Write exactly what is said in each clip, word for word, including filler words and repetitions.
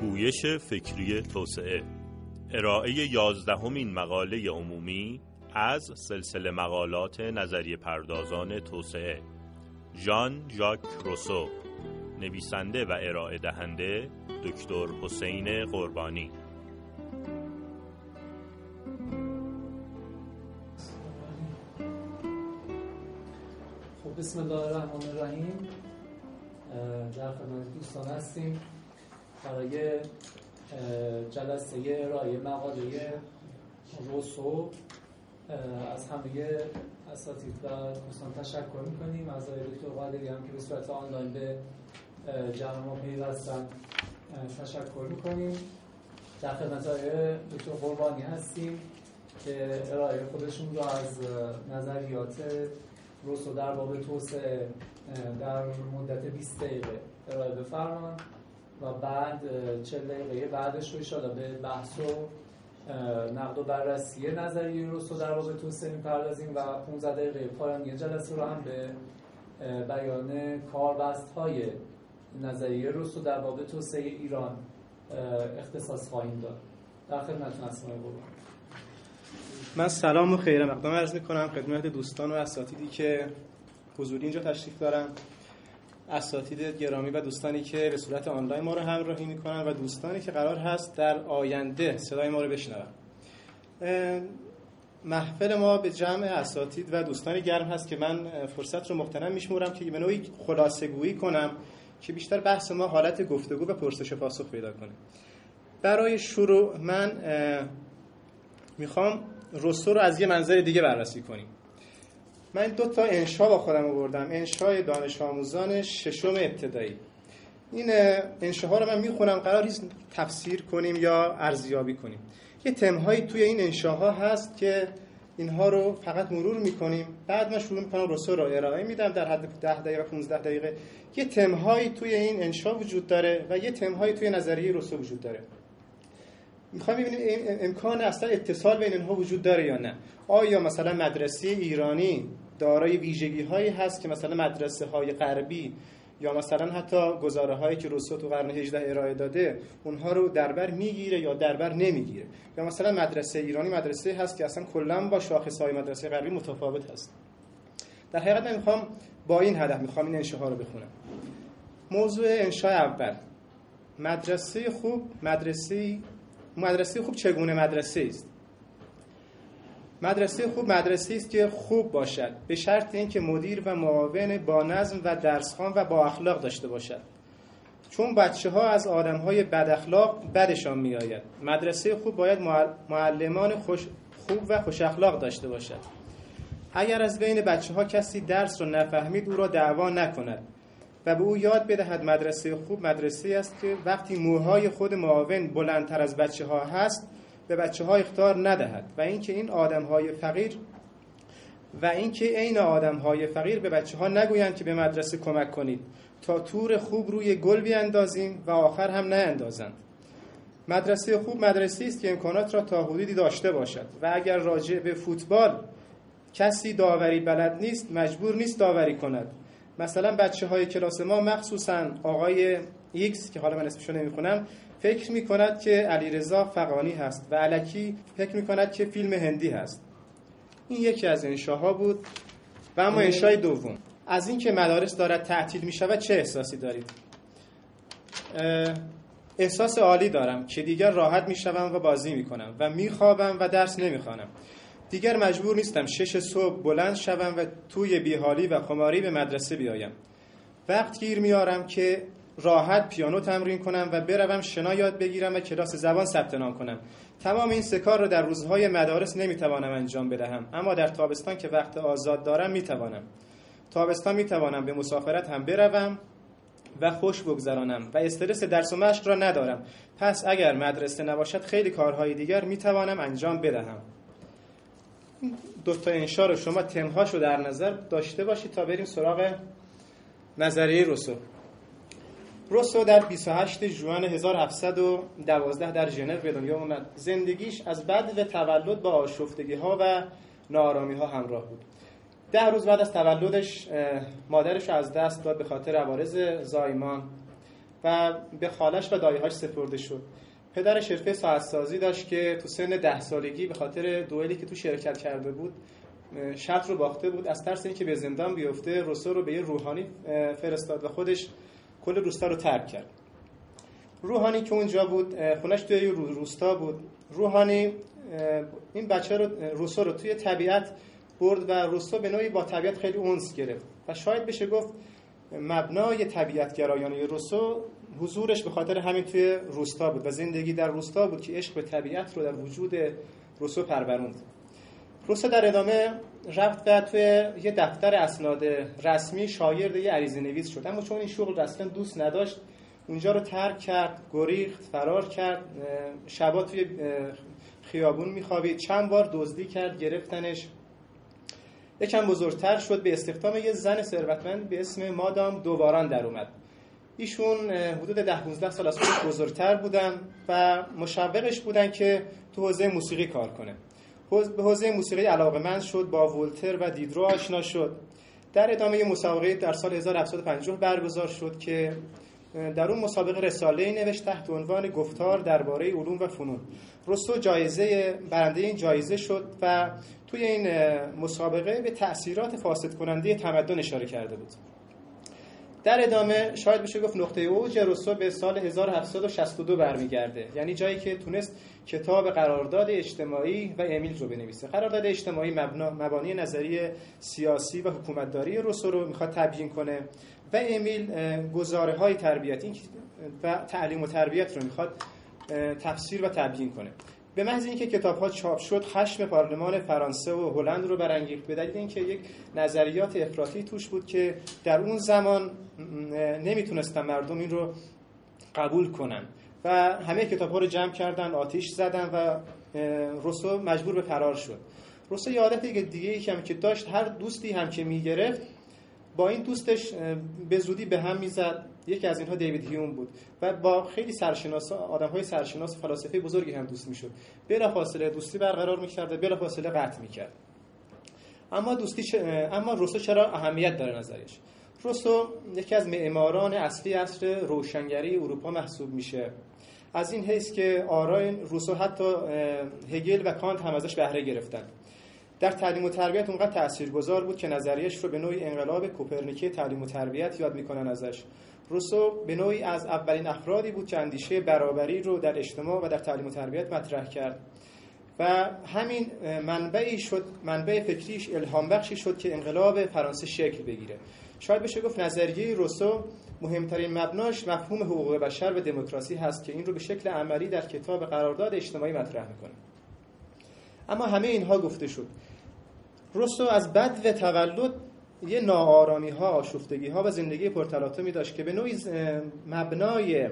پویش فکری توسعه، ارائه یازدهمین مقاله عمومی از سلسله مقالات نظریه پردازان توسعه، ژان ژاک روسو، نویسنده و ارائه دهنده دکتر حسین قربانی. خب بسم الله الرحمن الرحیم. در خدمت دوستان هستیم برای جلسه ارائه مقاله روسو. از همه اساتید و دوستان تشکر می‌کنیم، از آقای دکتر قادری هم که به صورت آنلاین به جمع ما پیوستن تشکر می‌کنیم. در خدمت آقای دکتر قربانی هستیم که ارائه خودشون رو از نظریات روسو در باب توسعه در مدت بیست دقیقه ارائه بفرمان و بعد چهل دقیقه بعدش رو انشاءالله به بحث و نقد و بررسی نظریه روسو در باب توسعه می‌پردازیم و پانزده دقیقه پایانی جلسه رو هم به بیان کاربست‌های نظریه روسو در باب توسعه ایران اختصاص خواهیم داد. در خدمتتون هستم. من سلام و خیر مقدم عرض می‌کنم خدمت دوستان و اساتیدی که حضوری اینجا تشریف دارن، اساتید گرامی و دوستانی که به صورت آنلاین ما رو همراهی می‌کنن و دوستانی که قرار هست در آینده صدای ما رو بشنون. محفل ما به جمع اساتید و دوستان گرم هست که من فرصت رو مغتنم می‌شمرم که به نوعی خلاصه‌گویی کنم که بیشتر بحث ما حالت گفتگو و پرسش و پاسخ پیدا کنه. برای شروع من میخوام روسو رو از یه منظر دیگه بررسی کنیم. من دو تا انشا با خودم آوردم، انشای دانش آموزان ششم ابتدایی. این انشاها رو من میخونم، قرار نیست تفسیر کنیم یا ارزیابی کنیم. یه تمهایی توی این انشاها هست که اینها رو فقط مرور میکنیم، بعد من شروع میکنم روسو رو ارائه میدم در حد ده دقیقه پانزده دقیقه. یه تمهایی توی این انشا وجود داره و یه تمهایی توی نظریه روسو وجود داره. میخوام ببینیم امکان اصلا اتصال بین اینها وجود داره یا نه. آیا مثلا مدرسه ایرانی دارای ویژگی‌هایی هست که مثلا مدرسه‌های غربی یا مثلا حتی گزاره‌هایی که روسو تو قرن هجدهم ارائه داده اونها رو دربر میگیره یا دربر نمیگیره، یا مثلا مدرسه ایرانی مدرسه هست که اصلا کلاً با شاخص‌های مدرسه غربی متفاوت هست. در حقیقت من میخوام با این هدف میخوام این انشاها رو بخونم. موضوع انشاء اول: مدرسه خوب مدرسه مدرسه خوب چگونه مدرسه است؟ مدرسه خوب مدرسه است که خوب باشد، به شرط اینکه مدیر و معاون با نظم و درسخوان و با اخلاق داشته باشد، چون بچه‌ها از آدم‌های بد اخلاق بدشان می‌آید. مدرسه خوب باید معلمان خوش خوب و خوش اخلاق داشته باشد. اگر از بین بچه‌ها کسی درس را نفهمید او را دعوا نکند و به او یاد بدهد مدرسه خوب مدرسه است که وقتی موهای خود معاون بلندتر از بچه‌ها هست به بچه‌ها اخطار ندهد و اینکه این آدم‌های فقیر و اینکه عین آدم‌های فقیر به بچه‌ها نگویند که به مدرسه کمک کنید تا تور خوب روی گل بیاندازیم و آخر هم نیندازند. مدرسه خوب مدرسه است که امکانات را تا حدودی داشته باشد و اگر راجع به فوتبال کسی داوری بلد نیست مجبور نیست داوری کند. مثلا بچه‌های کلاس ما مخصوصاً آقای ایکس که حالا من اسمشو نمیخونم فکر میکند که علیرضا فغانی هست و الکی فکر میکند که فیلم هندی هست. این یکی از انشاها بود. و اما انشای دوم: از این که مدارس دارد تعطیل میشود چه احساسی دارید؟ احساس عالی دارم که دیگر راحت میشوم و بازی میکنم و میخوابم و درس نمیخوانم. دیگر مجبور نیستم شش صبح بلند شوم و توی بیحالی و خماری به مدرسه بیایم. وقت گیر میارم که راحت پیانو تمرین کنم و بروم شنا یاد بگیرم و کلاس زبان ثبت نام کنم. تمام این سه کار رو در روزهای مدارس نمیتوانم انجام بدهم، اما در تابستان که وقت آزاد دارم میتوانم. تابستان میتوانم به مسافرت هم بروم و خوش بگذرانم و استرس درس و مشق را ندارم. پس اگر مدرسه نباشد خیلی کارهای دیگر میتوانم انجام بدهم. دو تا انشا رو شما تمهاشو در نظر داشته باشید تا بریم سراغ نظریه روسو. روسو در بیست و هشتم ژوئن هزار و هفتصد و دوازده در ژنو به دنیا آمد. زندگیش از بعد تولد با آشفتگی‌ها و ناآرامی‌ها همراه بود. ده روز بعد از تولدش مادرش از دست داد به خاطر عوارض زایمان و به خالش و دایه‌هاش سپرده شد. پدرش حرفه ساعت‌سازی داشت که تو سن ده سالگی به خاطر دوئلی که تو شرکت کرده بود شرط رو باخته بود. از ترس اینکه به زندان بیفته روسو رو به یه روحانی فرستاد و خودش کل روستا رو ترک کرد. روحانی که اونجا بود، خونش توی روستا بود، روحانی این بچه رو روسو رو توی طبیعت برد و روسو به نوعی با طبیعت خیلی انس گرفت و شاید بشه گفت مبنای طبیعت گرایانه روسو حضورش به خاطر همین توی روستا بود و زندگی در روستا بود که عشق به طبیعت رو در وجود روسو پروروند. روسو در ادامه رفت و توی یه دفتر اسناد رسمی شاگرد یه عریضه نویس شد، اما چون این شغل اصلا دوست نداشت اونجا رو ترک کرد، گریخت، فرار کرد، شبا توی خیابون میخوابید، چند بار دزدی کرد، گرفتنش. یکم بزرگتر شد، به استخدام یه زن ثروتمند به اسم مادام دوواران در اومد. ایشون حدود ده پانزده سال از خودش بزرگتر بودن و مشوقش بودن که تو حوزه موسیقی کار کنه. به حوزه موسیقی علاقه‌مند شد، با ولتر و دیدرو آشنا شد. در ادامه یه مسابقه در سال هزار و هفتصد و پنجاه برگزار شد که در اون مسابقه رساله‌ای نوشت تحت عنوان گفتار درباره علوم و فنون. روسو جایزه برنده این جایزه شد و توی این مسابقه به تأثیرات فاسد کننده تمدن اشاره کرده بود. در ادامه شاید بشه گفت نقطه اوج روسو به سال هزار و هفتصد و شصت و دو برمیگرده، یعنی جایی که تونست کتاب قرارداد اجتماعی و امیل رو بنویسه. قرارداد اجتماعی مبنا مبانی نظریه سیاسی و حکومتداری روسو رو میخواد تبیین کنه و امیل گزاره‌های تربیتی و تعلیم و تربیت رو میخواد تفسیر و تبیین کنه. به محض اینکه کتاب‌ها چاپ شد خشم پارلمان فرانسه و هلند رو برانگیخت، به دلیل اینکه یک نظریات افراطی توش بود که در اون زمان نمیتونستن مردم این رو قبول کنن و همه کتاب‌ها رو جمع کردن، آتش زدن و روسو مجبور به فرار شد. روسو یه عادت دیگه ای که داشت، هر دوستی هم که میگرفت با این دوستش به زودی به هم میزد. یکی از اینها دیوید هیوم بود و با خیلی سرشناسا، آدم‌های سرشناس فلاسفه بزرگی هم دوست میشد. بلافاصله دوستی برقرار می‌کرد و بلافاصله قطع می‌کرد. اما دوستی چ... اما روسو چرا اهمیت داره نظریش؟ روسو یکی از معماران اصلی عصر روشنگری اروپا محسوب میشه. از این حیث که آرای روسو حتی هگل و کانت هم ازش بهره گرفتن. در تعلیم و تربیت اونقدر تاثیرگذار بود که نظریه‌اش رو به نوعی انقلاب کوپرنیکی تعلیم و تربیت یاد میکنن ازش. روسو به نوعی از اولین افرادی بود که اندیشه برابری رو در اجتماع و در تعلیم و تربیت مطرح کرد و همین منبعی شد، منبع فکریش الهام بخشی شد که انقلاب فرانسه شکل بگیره. شاید بشه گفت نظریه روسو مهمترین مبناش مفهوم حقوق بشر و دموکراسی هست که این رو به شکل عملی در کتاب قرارداد اجتماعی مطرح میکنه. اما همه اینها گفته شد، روسو از بد و تولد یه ناآرامی ها، آشفتگی ها و زندگی پرتلاطمی داشت که به نوعی مبنای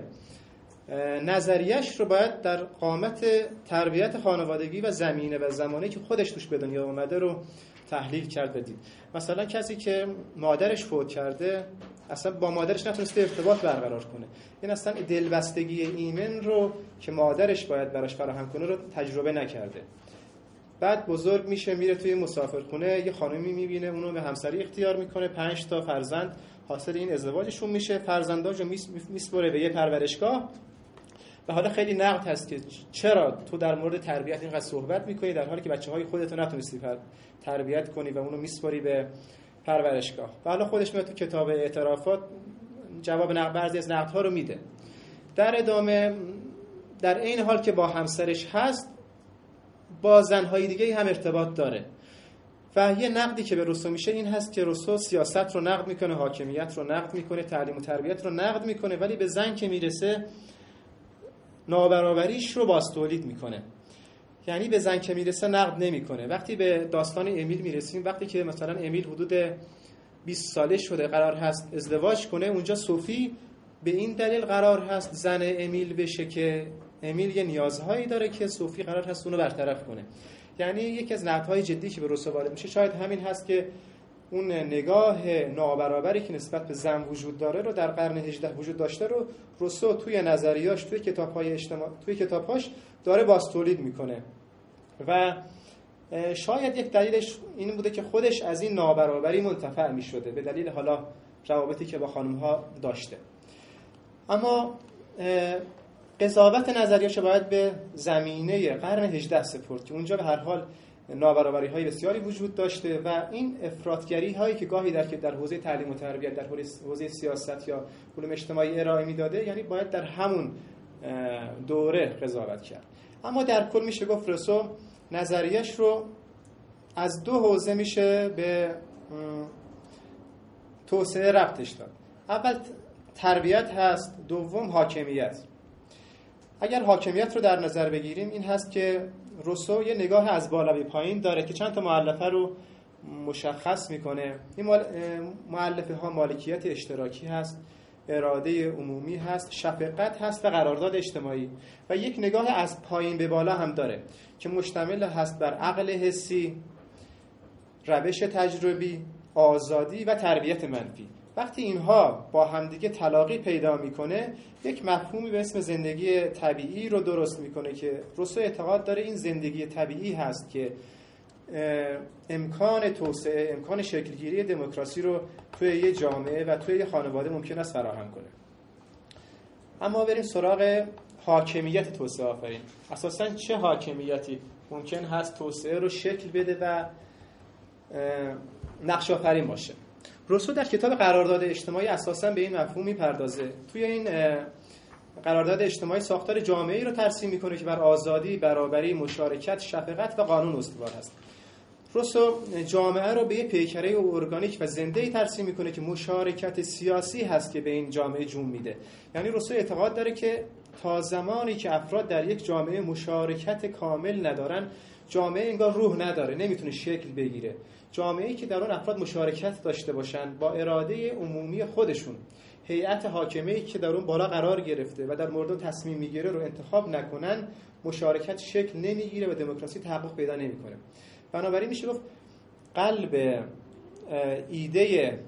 نظریش رو باید در قامت تربیت خانوادگی و زمینه و زمانه که خودش توش به دنیا اومده رو تحلیل کرد بدید. مثلا کسی که مادرش فوت کرده اصلا با مادرش نتونسته ارتباط برقرار کنه، این اصلا دلبستگی ایمن رو که مادرش باید براش فراهم کنه رو تجربه نکرده. بعد بزرگ میشه، میره توی مسافرخونه، یه خانمی میبینه، اونو به همسری اختیار میکنه، پنج تا فرزند حاصل این ازدواجشون میشه، فرزنداشو میسپره به یه پرورشگاه. و حالا خیلی نقد هست که چرا تو در مورد تربیت اینقدر صحبت میکنی در حالی که بچه‌های خودت رو نتونستی تربیت کنی و اونو میسپاری به پرورشگاه. و حالا خودش میاد تو کتاب اعترافات جواب نقد بعضی از نقدها رو میده. در ادامه در این حال که با همسرش هست با زنهای دیگه هم ارتباط داره و یه نقدی که به روسو میشه این هست که روسو سیاست رو نقد میکنه، حاکمیت رو نقد میکنه، تعلیم و تربیت رو نقد میکنه، ولی به زن که میرسه نابرابریش رو باز تولید میکنه. یعنی به زن که میرسه نقد نمیکنه. وقتی به داستان امیل میرسیم، وقتی که مثلا امیل حدود بیست ساله شده قرار هست ازدواج کنه، اونجا صوفی به این دلیل قرار هست زن امیل بشه که امیل یه نیازهایی داره که صوفی قرار هست اونو برطرف کنه. یعنی یکی از نقدهای جدی که به روسو وارد میشه شاید همین هست که اون نگاه نابرابری که نسبت به زن وجود داره رو در قرن هجدهم وجود داشته رو روسو توی نظریاش، توی کتاب‌های اجتماع، توی کتاب‌هاش داره باز تولید میکنه و شاید یک دلیلش این بوده که خودش از این نابرابری منتفع میشده به دلیل حالا روابطی که با خانم‌ها داشته. اما قضاوت نظریه‌اش باید به زمینه قرن هجدهم سپرد که اونجا به هر حال نابرابری‌های بسیاری وجود داشته و این افراطگری‌هایی که گاهی در که در حوزه تعلیم و تربیت، در حوزه سیاست یا علوم اجتماعی ارائه میداده، یعنی باید در همون دوره قضاوت کرد. اما در کل میشه گفت روسو نظریه‌اش رو از دو حوزه میشه به توسعه ربطش داد. اول تربیت هست، دوم حاکمیت. اگر حاکمیت رو در نظر بگیریم این هست که روسو یه نگاه از بالا به پایین داره که چند تا مؤلفه رو مشخص میکنه. این مؤلفه ها مالکیت اشتراکی هست، اراده عمومی هست، شفقت هست و قرارداد اجتماعی و یک نگاه از پایین به بالا هم داره که مشتمل هست بر عقل حسی، روش تجربی، آزادی و تربیت منفی. وقتی اینها با همدیگه تلاقی پیدا میکنه یک مفهومی به اسم زندگی طبیعی رو درست میکنه که روسو اعتقاد داره این زندگی طبیعی هست که امکان توسعه، امکان شکلگیری دموکراسی رو توی یه جامعه و توی یه خانواده ممکن است فراهم کنه. اما بریم سراغ حاکمیت توسعه آفرین. اساساً چه حاکمیتی ممکن هست توسعه رو شکل بده و نقش آفرین باشه؟ روسو در کتاب قرارداد اجتماعی اساساً به این مفهوم میپردازه. توی این قرارداد اجتماعی ساختار جامعه‌ای رو ترسیم میکنه که بر آزادی، برابری، مشارکت، شفقت و قانون استوار هست. روسو جامعه رو به یک پیکره ارگانیک و زنده‌ای ترسیم میکنه که مشارکت سیاسی هست که به این جامعه جون میده. یعنی روسو اعتقاد داره که تا زمانی که افراد در یک جامعه مشارکت کامل ندارن، جامعه انگار روح نداره، نمیتونه شکل بگیره. جامعه‌ای که در اون افراد مشارکت داشته باشن، با اراده عمومی خودشون هیئت حاکمه‌ای که در اون بالا قرار گرفته و در مورد تصمیم میگیره رو انتخاب نکنن، مشارکت شکل نمیگیره و دموکراسی تحقق پیدا نمیکنه. بنابراین میشه گفت قلب ایده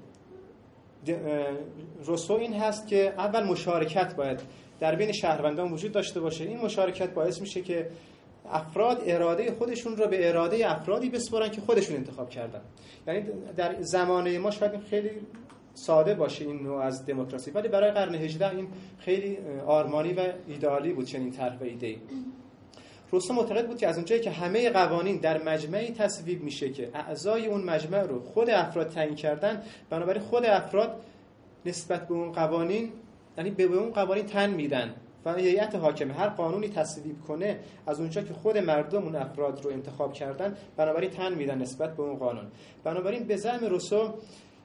روسو این هست که اول مشارکت باید در بین شهروندان وجود داشته باشه. این مشارکت باعث میشه که افراد اراده خودشون رو به اراده افرادی بسپارن که خودشون انتخاب کردن. یعنی در زمانه ما شاید خیلی ساده باشه این نوع از دموکراسی، ولی برای قرن هجدهم این خیلی آرمانی و ایدئالی بود چنین طرح و ایده‌ای. روسو معتقد بود که از اونجایی که همه قوانین در مجمعی تصویب میشه که اعضای اون مجمع رو خود افراد تعیین کردن، بنابراین خود افراد نسبت به اون قوانین، یعنی به اون قوانین تن میدن و هیئت حاکمه هر قانونی تصویب کنه از اونجا که خود مردم اون افراد رو انتخاب کردن، بنابراین تن میدن نسبت به اون قانون. بنابراین به زعم روسو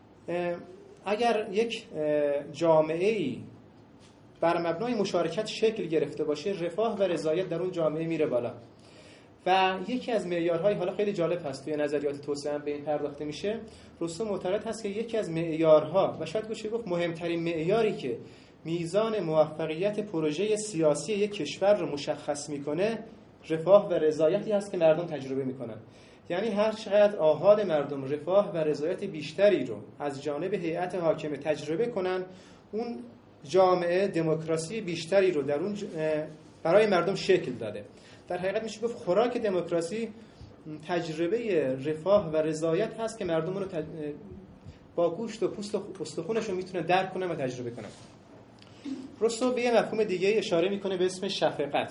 اگر یک جامعه‌ای بر مبنای مشارکت شکل گرفته باشه، رفاه و رضایت در اون جامعه میره بالا. و یکی از معیارهای، حالا خیلی جالب هست توی نظریات توسعه هم به این پرداخته میشه، روسو معتقد هست که یکی از معیارها و شاید بشه گفت مهمترین معیاری که میزان موفقیت پروژه سیاسی یک کشور رو مشخص میکنه، رفاه و رضایتی هست که مردم تجربه میکنن. یعنی هر چقدر آحاد مردم رفاه و رضایت بیشتری رو از جانب هیئت حاکمه تجربه کنن، اون جامعه دموکراسی بیشتری رو در اون برای مردم شکل داده. در حقیقت میشه گفت خوراک دموکراسی تجربه رفاه و رضایت هست که مردم رو تج... با گوشت و پوست و استخونشون میتونن درک کنن و تجربه کنن. روسو به یه مفهوم دیگه اشاره میکنه به اسم شفقت.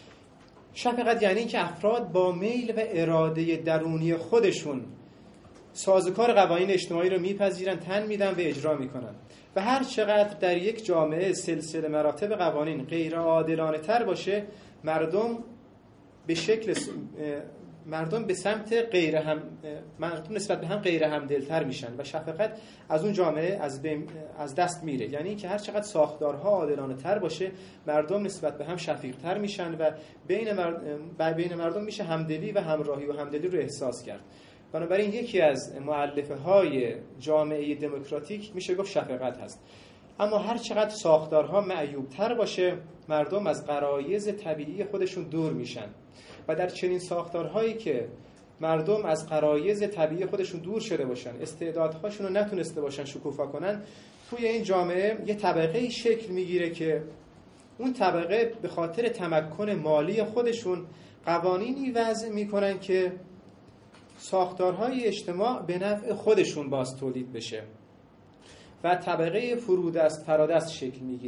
شفقت یعنی که افراد با میل و اراده درونی خودشون سازوکار قوانین اجتماعی رو میپذیرن، تن میدن و اجرا میکنن. و هر چقدر در یک جامعه سلسله مراتب قوانین غیر عادلانه تر باشه، مردم به شکل مردم به سمت غیر هم مردم نسبت به هم غیر همدلتر میشن و شفقت از اون جامعه از از دست میره. یعنی که هر چقدر ساختارها عادلانه تر باشه، مردم نسبت به هم شفیق‌تر میشن و بین مرد... بین مردم میشه همدلی و همراهی و همدلی رو احساس کرد. بنابراین یکی از مؤلفه های جامعه دموکراتیک میشه گفت شفقت هست. اما هر چقدر ساختارها معیوب‌تر باشه، مردم از غرایز طبیعی خودشون دور میشن و در چنین ساختارهایی که مردم از غرایز طبیعی خودشون دور شده باشن، استعدادهاشون رو نتونسته باشن شکوفا کنن، توی این جامعه یه طبقه‌ای شکل میگیره که اون طبقه به خاطر تمکن مالی خودشون قوانینی وضع میکنن که ساختارهای اجتماع به نفع خودشون باز تولید بشه و طبقه فرودست فرادست شکل میگیره.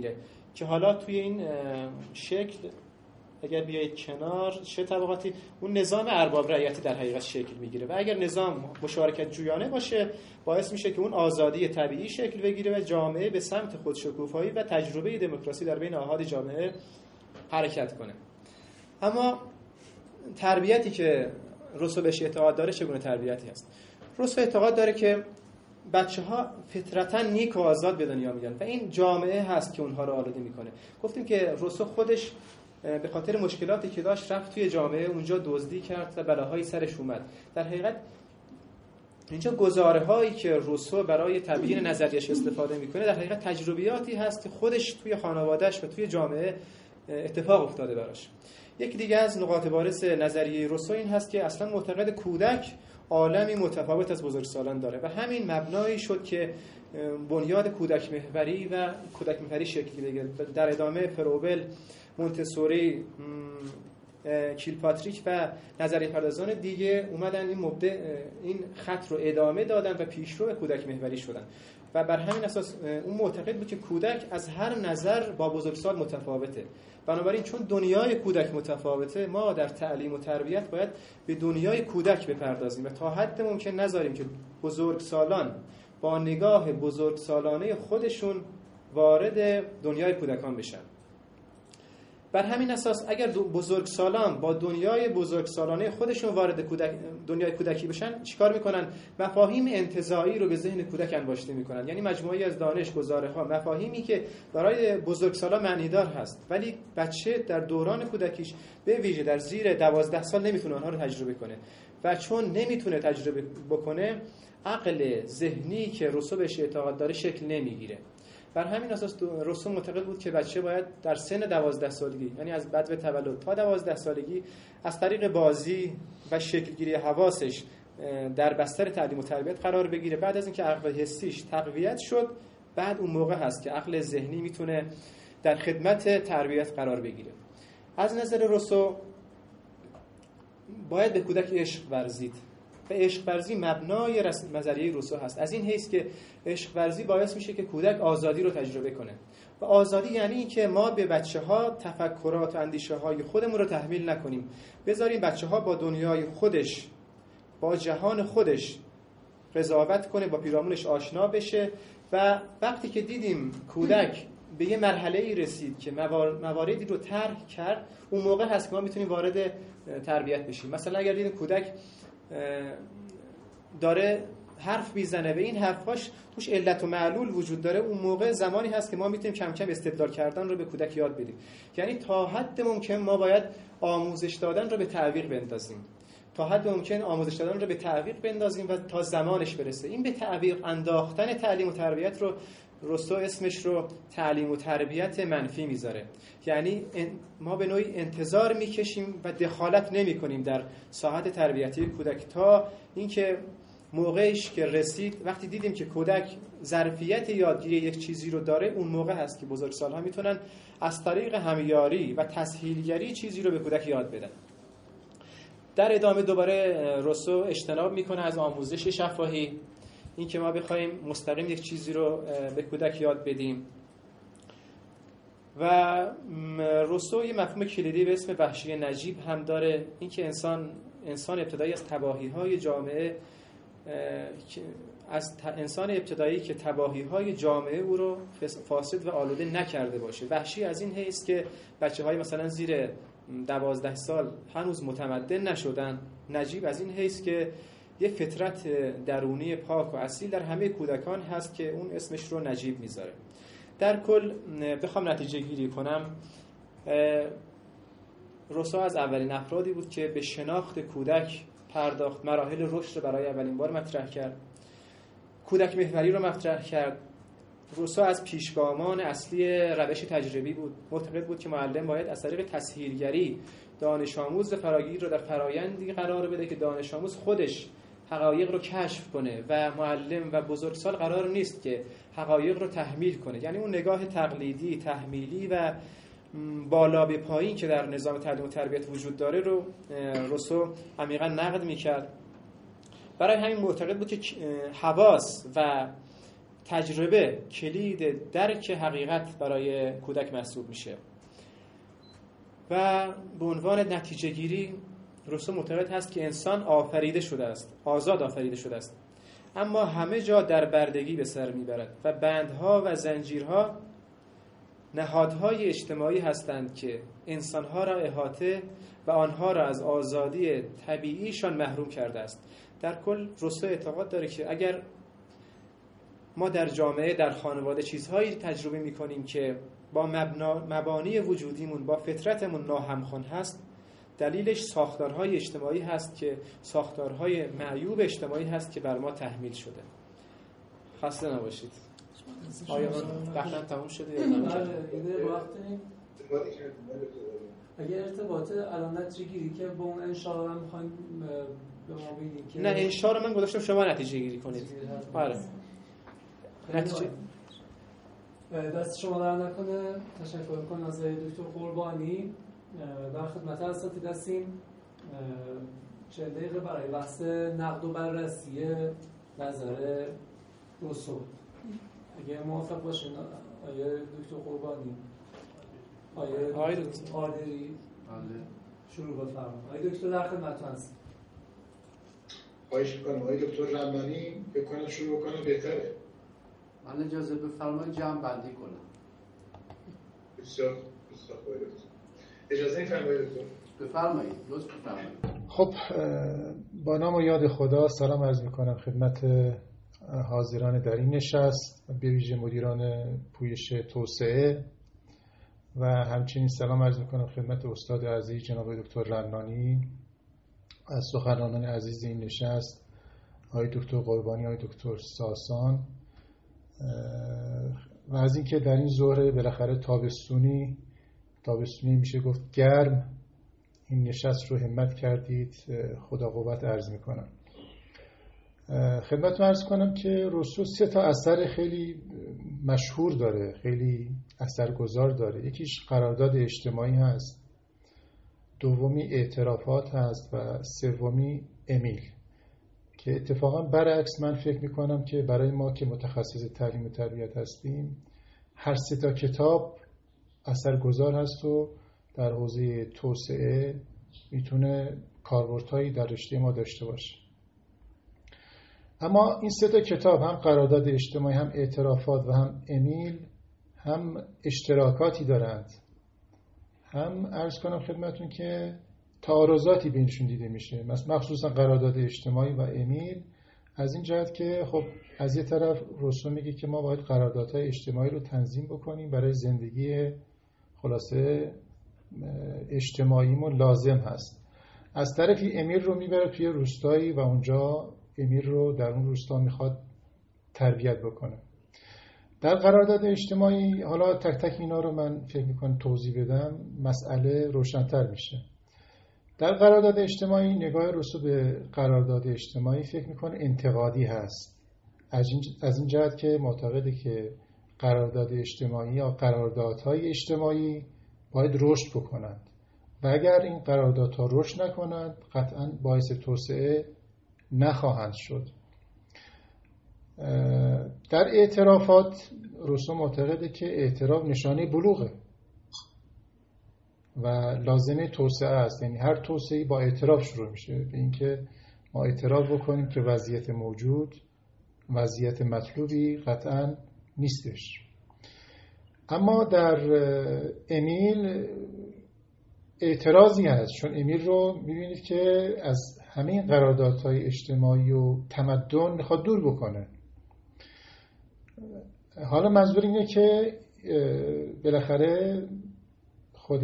که حالا توی این شکل اگر بیایید کنار چه طبقاتی، اون نظام ارباب رعیتی در حقیقت شکل میگیره و اگر نظام مشارکت جویانه باشه باعث میشه که اون آزادی طبیعی شکل بگیره و جامعه به سمت خودشکوفایی و تجربه دموکراسی در بین آحاد جامعه حرکت کنه. اما تربیتی که روسو بهش اعتقاد داره چگونه تربیتی هست؟ روسو اعتقاد داره که بچه‌ها فطرتاً نیک و آزاد به دنیا میان و این جامعه هست که اونها رو آلوده میکنه. گفتیم که روسو خودش به خاطر مشکلاتی که داشت رفت توی جامعه اونجا دزدی کرد و بلاهای سرش اومد. در حقیقت اینجا گزاره‌هایی که روسو برای تبیین نظریه‌اش استفاده میکنه در حقیقت تجربیاتی هست که خودش توی خانواده‌اش و توی جامعه اتفاق افتاده براش. یکی دیگه از نقاط بارز نظریه روسو این هست که اصلا معتقد کودک عالمی متفاوت از بزرگسالان داره و همین مبنایی شد که بنیاد کودک محوری و کودک محوری شکل بگیره. در ادامه فروبل، مونتسوری، کیلپاتریک و نظریه پردازان دیگه اومدن این مبدع این خط رو ادامه دادن و پیشرو کودک محوری شدن و بر همین اساس اون معتقد بود که کودک از هر نظر با بزرگسال متفاوته. بنابراین چون دنیای کودک متفاوته ما در تعلیم و تربیت باید به دنیای کودک بپردازیم و تا حد ممکن نذاریم که بزرگسالان با نگاه بزرگسالانه خودشون وارد دنیای کودکان بشن. بر همین اساس اگر بزرگسالان با دنیای بزرگسالانه خودشون وارد کودک دنیای کودکی بشن چیکار میکنن؟ مفاهیم انتزاعی رو به ذهن کودک انباشته میکنن، یعنی مجموعه‌ای از دانش گزاره‌ها، مفاهیمی که برای بزرگسالان معنیدار هست ولی بچه در دوران کودکیش به ویژه در زیر دوازده سال نمیتونه آنها رو تجربه کنه و چون نمیتونه تجربه بکنه عقل ذهنی که روسو بهش اعتقاد داره شکل نمیگیره. بر همین اساس روسو معتقد بود که بچه باید در سن دوازده سالگی، یعنی از بعد تولد تا دوازده سالگی، از طریق بازی و شکلگیری حواسش در بستر تعلیم و تربیت قرار بگیره. بعد از اینکه عقل حسیش تقویت شد بعد اون موقع هست که عقل ذهنی میتونه در خدمت تربیت قرار بگیره. از نظر روسو باید به کودک عشق ورزید و عشق ورزی مبنای نظریه روسو هست. از این حیث که عشق ورزی باعث میشه که کودک آزادی رو تجربه کنه و آزادی یعنی این که ما به بچه‌ها تفکرات و اندیشه‌های خودمون رو تحمیل نکنیم، بذاریم بچه‌ها با دنیای خودش، با جهان خودش قضاوت کنه، با پیرامونش آشنا بشه و وقتی که دیدیم کودک به یه مرحله‌ای رسید که مواردی رو طرح کرد، اون موقع هست که ما میتونیم وارد تربیت بشیم. مثلا اگر دیدیم کودک داره حرف میزنه و این حرفاش توش علت و معلول وجود داره، اون موقع زمانی هست که ما میتونیم کم کم استدلال کردن رو به کودک یاد بدیم. یعنی تا حد ممکن ما باید آموزش دادن رو به تعویق بندازیم، تا حد ممکن آموزش دادن رو به تعویق بندازیم و تا زمانش برسه. این به تعویق انداختن تعلیم و تربیت رو روسو اسمش رو تعلیم و تربیت منفی میذاره. یعنی ما به نوعی انتظار میکشیم و دخالت نمی کنیم در ساحت تربیتی کودک تا اینکه موقعش که رسید، وقتی دیدیم که کودک ظرفیت یادگیری یک چیزی رو داره، اون موقع هست که بزرگسال‌ها میتونن از طریق همیاری و تسهیلگری چیزی رو به کودک یاد بدن. در ادامه دوباره روسو اجتناب میکنه از آموزش شفاهی، این که ما بخوایم مستقیم یک چیزی رو به کودک یاد بدیم. و روسو یه مفهوم کلیدی به اسم وحشی نجیب هم داره، این که انسان انسان ابتدایی از تباهی‌های جامعه از انسان ابتدایی که تباهی‌های جامعه او رو فاسد و آلوده نکرده باشه. وحشی از این حیث که بچه‌های مثلا زیر دوازده سال هنوز متمدن نشدن. نجیب از این حیث که یه فطرت درونی پاک و اصیل در همه کودکان هست که اون اسمش رو نجیب میذاره. در کل بخوام نتیجه گیری کنم، روسو از اولین افرادی بود که به شناخت کودک پرداخت، مراحل رشد رو برای اولین بار مطرح کرد، کودک محوری رو مطرح کرد. روسو از پیشگامان اصلی روش تجربی بود. معتقد بود که معلم باید از طریق تسهیلگری دانش آموز فراگیر رو در فرایندی قرار بده که دانش آموز خودش حقایق رو کشف کنه و معلم و بزرگسال قرار نیست که حقایق رو تحمیل کنه. یعنی اون نگاه تقلیدی، تحمیلی و بالا به پایین که در نظام تعلیم و تربیت وجود داره رو روسو عمیقا نقد میکرد. برای همین معتقد بود که حواس و تجربه کلید درک حقیقت برای کودک محسوب میشه و به عنوان نتیجه گیری روسو معتقد هست که انسان آفریده شده است، آزاد آفریده شده است، اما همه جا در بردگی به سر میبرد و بندها و زنجیرها نهادهای اجتماعی هستند که انسانها را احاطه و آنها را از آزادی طبیعیشان محروم کرده است. در کل روسو اعتقاد داره که اگر ما در جامعه، در خانواده چیزهایی تجربه میکنیم که با مبنا مبانی وجودیمون، با فطرتمون ناهمخوان هست، دلیلش ساختارهای اجتماعی هست که ساختارهای معیوب اجتماعی هست که بر ما تحمیل شده. خسته نباشید. آیا بحثم تموم شده یا نه؟ بله، یه وقت داریم. اگه ارتباط الان نتیجه گیری که با اون انشاء رو می‌خوایم به ما بگید که نه، انشاء رو من گذاشتم شما نتیجه گیری کنید. بله. نتیجه دست شما در نکنه. تشکر کنم از دکتر قربانی. در خدمت اساتید هستیم. چند دقیقه برای بحث نقد و بررسی نظر روسو. اگه موافق باشین آیه دکتر قربانی، آیه دکتر قادری شروع بفرمایید. آیه دکتر در خدمتتون هستیم. خواهش می‌کنم آیه دکتر رحمانی بکنه شروع کنه بهتره. من اجازه بفرمایید جمع بندی کنم. بسیار بسیار خوبه. اجازه می‌فرمایید دکتر؟ بفرمایید، لطف بفرمایید. خب با نام و یاد خدا سلام عرض می‌کنم خدمت حاضران در این نشست، به ویژه مدیران پویش توسعه و همچنین سلام عرض می‌کنم خدمت استاد عزیز جناب دکتر رنانی، از سخنرانان عزیز این نشست آقای دکتر قربانی، آقای دکتر ساسان، و از اینکه در این ظهر بالاخره تابستونی تابستونی میشه گفت گرم این نشست رو همت کردید، خدا قوت عرض میکنم. خدمتتون عرض کنم که روسو سه تا اثر خیلی مشهور داره، خیلی اثرگذار داره. یکیش قرارداد اجتماعی هست، دومی اعترافات هست و سومی امیل، که اتفاقا برعکس من فکر میکنم که برای ما که متخصص تعلیم و تربیت هستیم هر سه تا کتاب اثرگذار هست و در حوزه توسعه میتونه کاربردهایی در رشته ما داشته باشه. اما این سه تا کتاب، هم قرارداد اجتماعی، هم اعترافات و هم امیل، هم اشتراکاتی دارند، هم عرض کنم خدمتون که تعارضاتی بینشون دیده میشه، مخصوصا قرارداد اجتماعی و امیل، از این جهت که خب از یه طرف روسو میگه که ما باید قراردادهای اجتماعی رو تنظیم بکنیم برای زندگی خلاصه اجتماعیمون لازم هست، از طرفی امیل رو میبره توی روستایی و اونجا امیل رو در اون روستا میخواد تربیت بکنه. در قرارداد اجتماعی حالا تک تک اینا رو من فکر میکنم توضیح بدم، مسئله روشن‌تر میشه. در قرارداد اجتماعی نگاه روسو به قرارداد اجتماعی فکر میکنه انتقادی هست، از این جهت که معتقده که قرارداد اجتماعی یا قراردادهای اجتماعی باید رشد بکنند و اگر این قراردادها رشد نکنند قطعاً باعث توسعه نخواهند شد. در اعترافات روسو معتقده که اعتراف نشانه بلوغه و لازمه توسعه است، یعنی هر توسعه‌ای با اعتراف شروع میشه، به اینکه ما اعتراف بکنیم که وضعیت موجود وضعیت مطلوبی قطعاً نیستش. اما در امیل اعتراضی هست، چون امیل رو میبینید که از همین قراردادهای اجتماعی و تمدن میخواد دور بکنه. حالا منظور اینه که بالاخره خود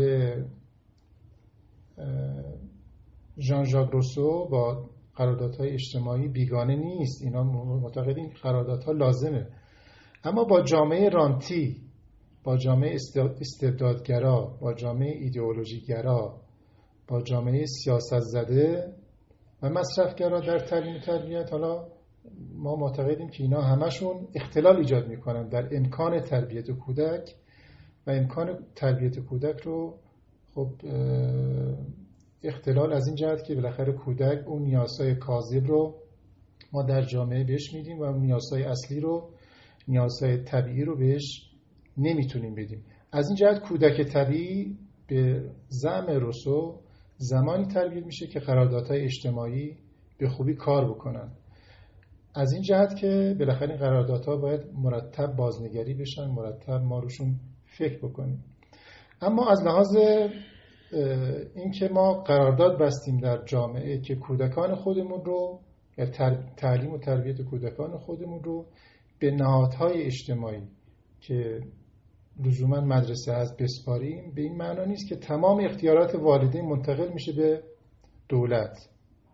ژان ژاک روسو با قراردادهای اجتماعی بیگانه نیست، اینا معتقدین قراردادها لازمه، اما با جامعه رانتی، با جامعه استبدادگرا، با جامعه ایدئولوژیگرا، با جامعه سیاست زده و مصرفگرا در تعلیم و تربیت، حالا ما معتقدیم که اینا همشون اختلال ایجاد میکنن در امکان تربیت کودک و امکان تربیت کودک رو خب اختلال از این جهت که بالاخره کودک اون نیازهای کاذب رو ما در جامعه بهش میدیم و اون نیازهای اصلی رو نیازهای طبیعی رو بهش نمیتونیم بدیم. از این جهت کودک طبیعی به زعم روسو زمانی تربیت میشه که قراردادهای اجتماعی به خوبی کار بکنن. از این جهت که بالاخره این قراردادها باید مرتب بازنگری بشن، مرتب ما روشون فکر بکنیم. اما از لحاظ این که ما قرارداد بستیم در جامعه که کودکان خودمون رو، یا تعلیم و تربیت کودکان خودمون رو به نهادهای اجتماعی که لزوما مدرسه هست بسپاریم، به این معنا نیست که تمام اختیارات والدین منتقل میشه به دولت.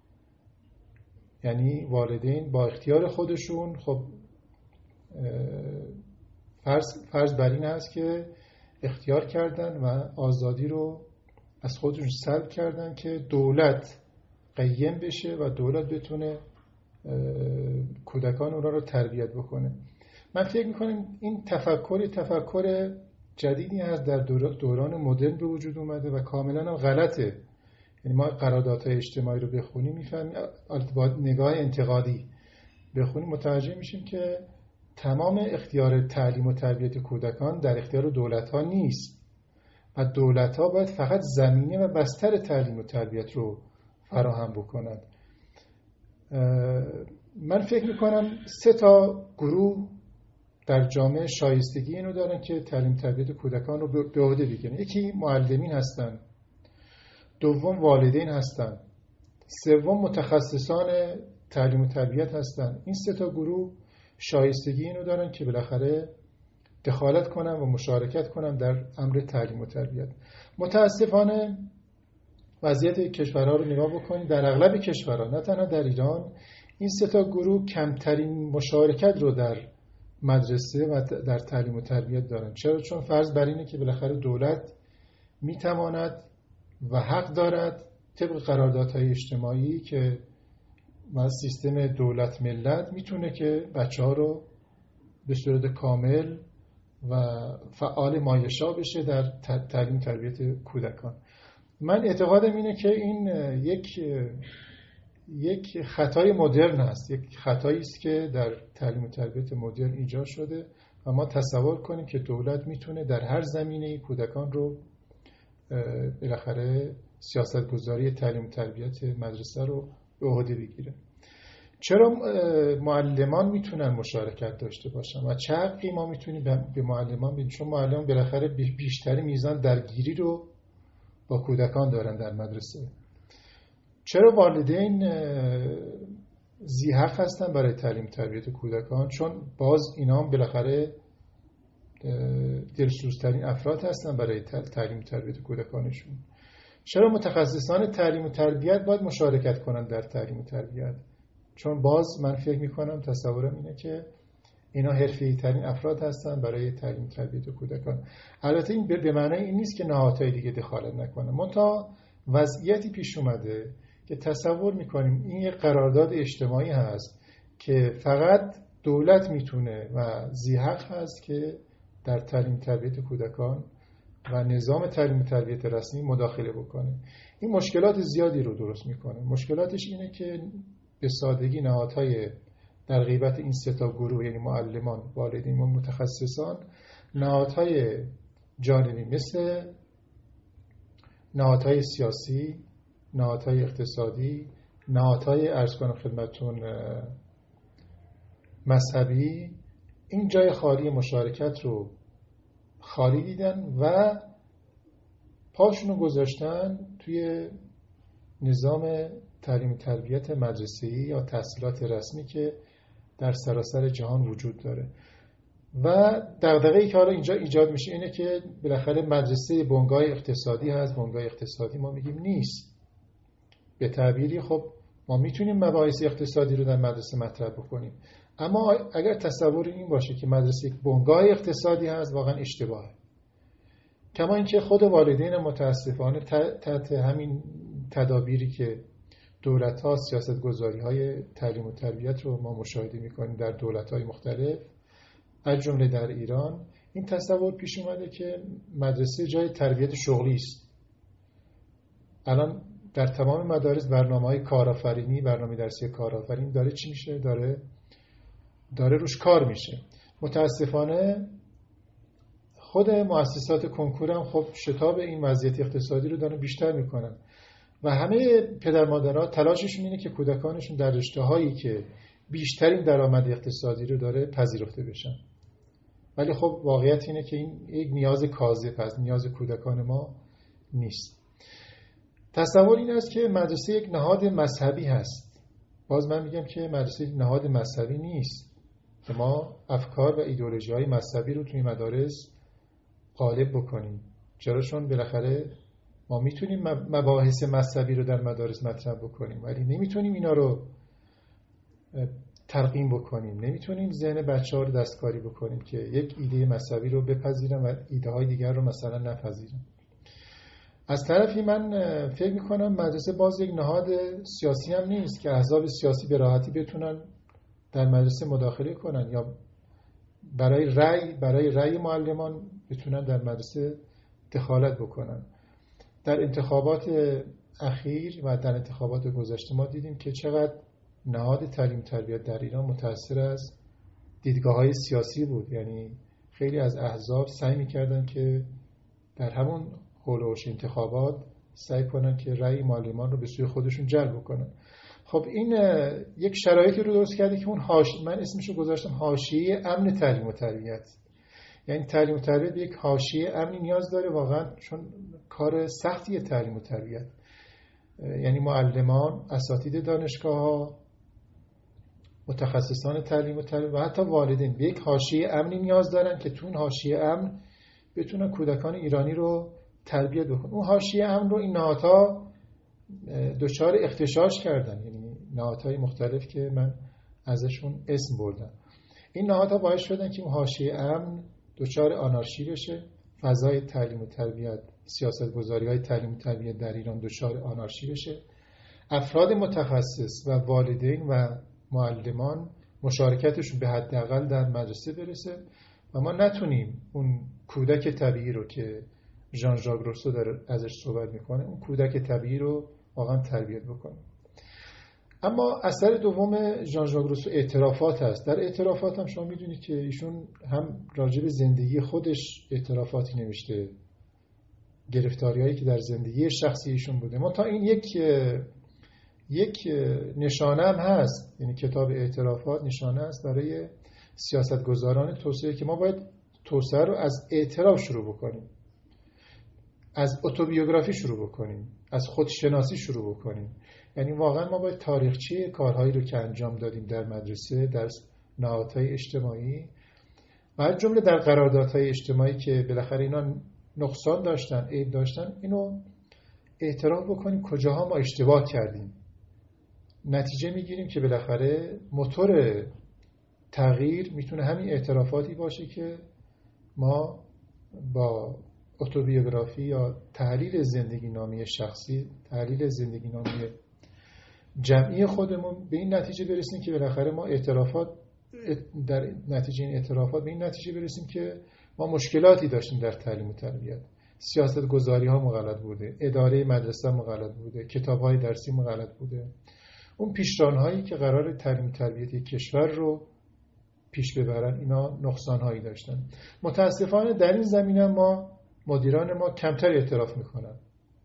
یعنی والدین با اختیار خودشون خب فرض, فرض بر این هست که اختیار کردن و آزادی رو از خودشون سلب کردن که دولت قیم بشه و دولت بتونه کودکان اونا رو تربیت بکنه. من فکر میکنم این تفکر تفکر جدیدی هست در دوران مدرن به وجود اومده و کاملا هم غلطه. یعنی ما قراردادهای اجتماعی رو بخونیم میفهمیم، با نگاه انتقادی بخونیم متوجه میشیم که تمام اختیار تعلیم و تربیت کودکان در اختیار دولت‌ها نیست و دولت‌ها باید فقط زمینه و بستر تعلیم و تربیت رو فراهم بکنند. من فکر میکنم سه تا گروه در جامعه شایستگی اینو دارن که تعلیم تربیت کودکان رو به عهده بگیرن. یکی معلمین هستن، دوم والدین هستن، سوم متخصصان تعلیم و تربیت هستن. این سه تا گروه شایستگی اینو دارن که بالاخره دخالت کنن و مشارکت کنن در امر تعلیم و تربیت. متاسفانه وضعیت کشورها رو نگاه بکنید، در اغلب کشورها نه تنها در ایران این سه تا گروه کمترین مشارکت رو در مدرسه و در تعلیم و تربیت دارن. چرا؟ چون فرض بر اینه که بالاخره دولت میتواند و حق دارد طبق قراردادهای اجتماعی که و سیستم دولت ملت میتونه که بچه‌ها رو به صورت کامل و فعال مایشا بشه در تعلیم تربیت کودکان. من اعتقادم اینه که این یک یک خطای مدرن است، یک خطایی است که در تعلیم و تربیت مدرن ایجاد شده و ما تصور کنیم که دولت میتونه در هر زمینه‌ای کودکان رو بالاخره سیاستگذاری تعلیم و تربیت مدرسه رو به عهده بگیره. چرا معلمان میتونن مشارکت داشته باشن و چه حقی ما میتونیم به معلمان بدیم؟ چون معلمان بالاخره بیشتری میزان درگیری رو با کودکان دارن در مدرسه. چرا والدین ذی حق هستن برای تعلیم تربیت کودکان؟ چون باز اینا هم بالاخره دلسوزترین افراد هستن برای تعلیم تربیت کودکانشون. چرا متخصصان تعلیم و تربیت باید مشارکت کنن در تعلیم و تربیت؟ چون باز من فکر میکنم تصورم اینه که اینا حرفه‌ای ترین افراد هستن برای تعلیم و تربیت کودکان. البته این به معنای این نیست که نهادهای دیگه دخالت نکنن. منتها وضعیتی پیش اومده که تصور میکنیم این یک قرارداد اجتماعی هست که فقط دولت میتونه و ذی حق هست که در تعلیم تربیت کودکان و نظام تعلیم و تربیت رسمی مداخله بکنه. این مشکلات زیادی رو درست میکنه. مشکلاتش اینه که به سادگی نهادهای در غیبت این سه تا گروه، یعنی معلمان، والدین و متخصصان، نهادهای جانبی مثل نهادهای سیاسی، نهادهای اقتصادی، نهادهای عرض کنم خدمتتون مذهبی، این جای خالی مشارکت رو خالی دیدن و پاشونو گذاشتن توی نظام تعلیم و تربیت مدرسه‌ای یا تحصیلات رسمی که در سراسر جهان وجود داره. و دغدغه‌ای که حالا اینجا ایجاد میشه اینه که بالاخره مدرسه بنگاه اقتصادی هست. بنگاه اقتصادی ما میگیم نیست. به تعبیری خب ما میتونیم مباحث اقتصادی رو در مدرسه مطرح بکنیم، اما اگر تصور این باشه که مدرسه یک بنگاه اقتصادی هست، واقعا اشتباهه. کما اینکه خود والدین متاسفانه تحت همین تدابیری که دولت‌ها سیاست‌گذاری‌های تعلیم و تربیت رو ما مشاهده می‌کنیم در دولت‌های مختلف، از جمله در ایران، این تصور پیش اومده که مدرسه جای تربیت شغلی است. الان در تمام مدارس برنامه‌های کارآفرینی، برنامه درسی کارآفرینی داره چی میشه؟ داره داره روش کار میشه. متاسفانه خود مؤسسات کنکور هم خب شتاب این وضعیت اقتصادی رو دارن بیشتر میکنن و همه پدر مادرها تلاششون اینه که کودکانشون در رشته‌هایی که بیشترین درآمد اقتصادی رو داره پذیرفته بشن. ولی خب واقعیت اینه که این یک نیاز کاذب است، نیاز کودکان ما نیست. تصور این است که مدرسه یک نهاد مذهبی هست. باز من میگم که مدرسه یک نهاد مذهبی نیست که ما افکار و ایدئولوژی‌های مذهبی رو توی مدارس غالب بکنیم. چرا؟ چون بالاخره ما میتونیم مباحث مذهبی رو در مدارس مطرح بکنیم ولی نمیتونیم اینا رو ترقیم بکنیم، نمیتونیم ذهن بچه‌ها رو دستکاری بکنیم که یک ایده مذهبی رو بپذیرن و ایده های دیگر رو مثلا نپذیرن. از طرفی من فکر میکنم مدرسه باز یک نهاد سیاسی هم نیست که احزاب سیاسی به راحتی بتونن در مدرسه مداخله کنن یا برای رأی برای رأی معلمان بتونن در مدرسه دخالت بکنن. در انتخابات اخیر و در انتخابات گذشته ما دیدیم که چقدر نهاد تعلیم تربیت در ایران متأثر از دیدگاه‌های سیاسی بود. یعنی خیلی از احزاب سعی می‌کردن که در همون هولوش انتخابات سعی کنن که رأی معلمان رو به سوی خودشون جلب کنن. خب این یک شرایطی رو درست کرده که اون حاش... من اسمش رو گذاشتم حاشیه امن تعلیم و تربیت. یعنی تعلیم و تربیت یک حاشیه امنی نیاز داره واقعا، چون کار سختیه تعلیم و تربیت. یعنی معلمان، اساتید دانشگاه‌ها، متخصصان تعلیم و تربیت و حتی والدین به یک حاشیه امنی نیاز دارن که تو اون حاشیه امن بتونن کودکان ایرانی رو تربیت بکنن. اون حاشیه امن رو این نهادها دچار اغتشاش کردن، یعنی نهادهای مختلف که من ازشون اسم بردم. این نهادها باعث شدن که اون حاشیه امن دچار آنارشی بشه، فضای تعلیم و تربیت، سیاست‌گذاری‌های تعلیم و تربیت در ایران دچار آنارشی بشه. افراد متخصص و والدین و معلمان مشارکتشون به حداقل در مدرسه برسه و ما نتونیم اون کودک طبیعی رو که ژان ژاک روسو داره ازش صحبت میکنه، اون کودک طبیعی رو واقعا تربیت بکنیم. اما اثر دوم ژان ژاک روسو اعترافات هست. در اعترافات هم شما میدونید که ایشون هم راجع به زندگی خودش اعترافاتی نوشته، گرفتاری‌هایی که در زندگی شخصی ایشون بوده. ما تا این یک یک نشانه هم هست، یعنی کتاب اعترافات نشانه است برای سیاستگزاران توسعه که ما باید توسعه رو از اعتراف شروع بکنیم، از اتوبیوگرافی شروع بکنیم، از خودشناسی شروع بکنیم. یعنی واقعا ما باید تاریخچه کارهایی رو که انجام دادیم در مدرسه، در نهادهای اجتماعی و از جمله در قراردادهای اجتماعی که بالاخره اینا نقصان داشتن، عیب داشتن، اینو اعتراف بکنیم کجاها ما اشتباه کردیم. نتیجه میگیریم که بالاخره موتور تغییر میتونه همین اعترافاتی باشه که ما با اتوبیوگرافی یا تحلیل زندگی نامی شخصی، تحلیل زندگی نامی جمعی خودمون به این نتیجه برسیم که بالاخره ما اعترافات در نتیجه این اعترافات به این نتیجه برسیم که ما مشکلاتی داشتیم در تعلیم و تربیت. سیاست گذاری ها مغلط بوده، اداره مدرسه مغلط بوده، کتاب های درسی مغلط بوده. اون پیشران هایی که قرار تعلیم و تربیت کشور رو پیش ببرن اینا نقصان هایی داشتن. متاسفانه در این زمینه ما مدیران ما کمتر اعتراف میکنن.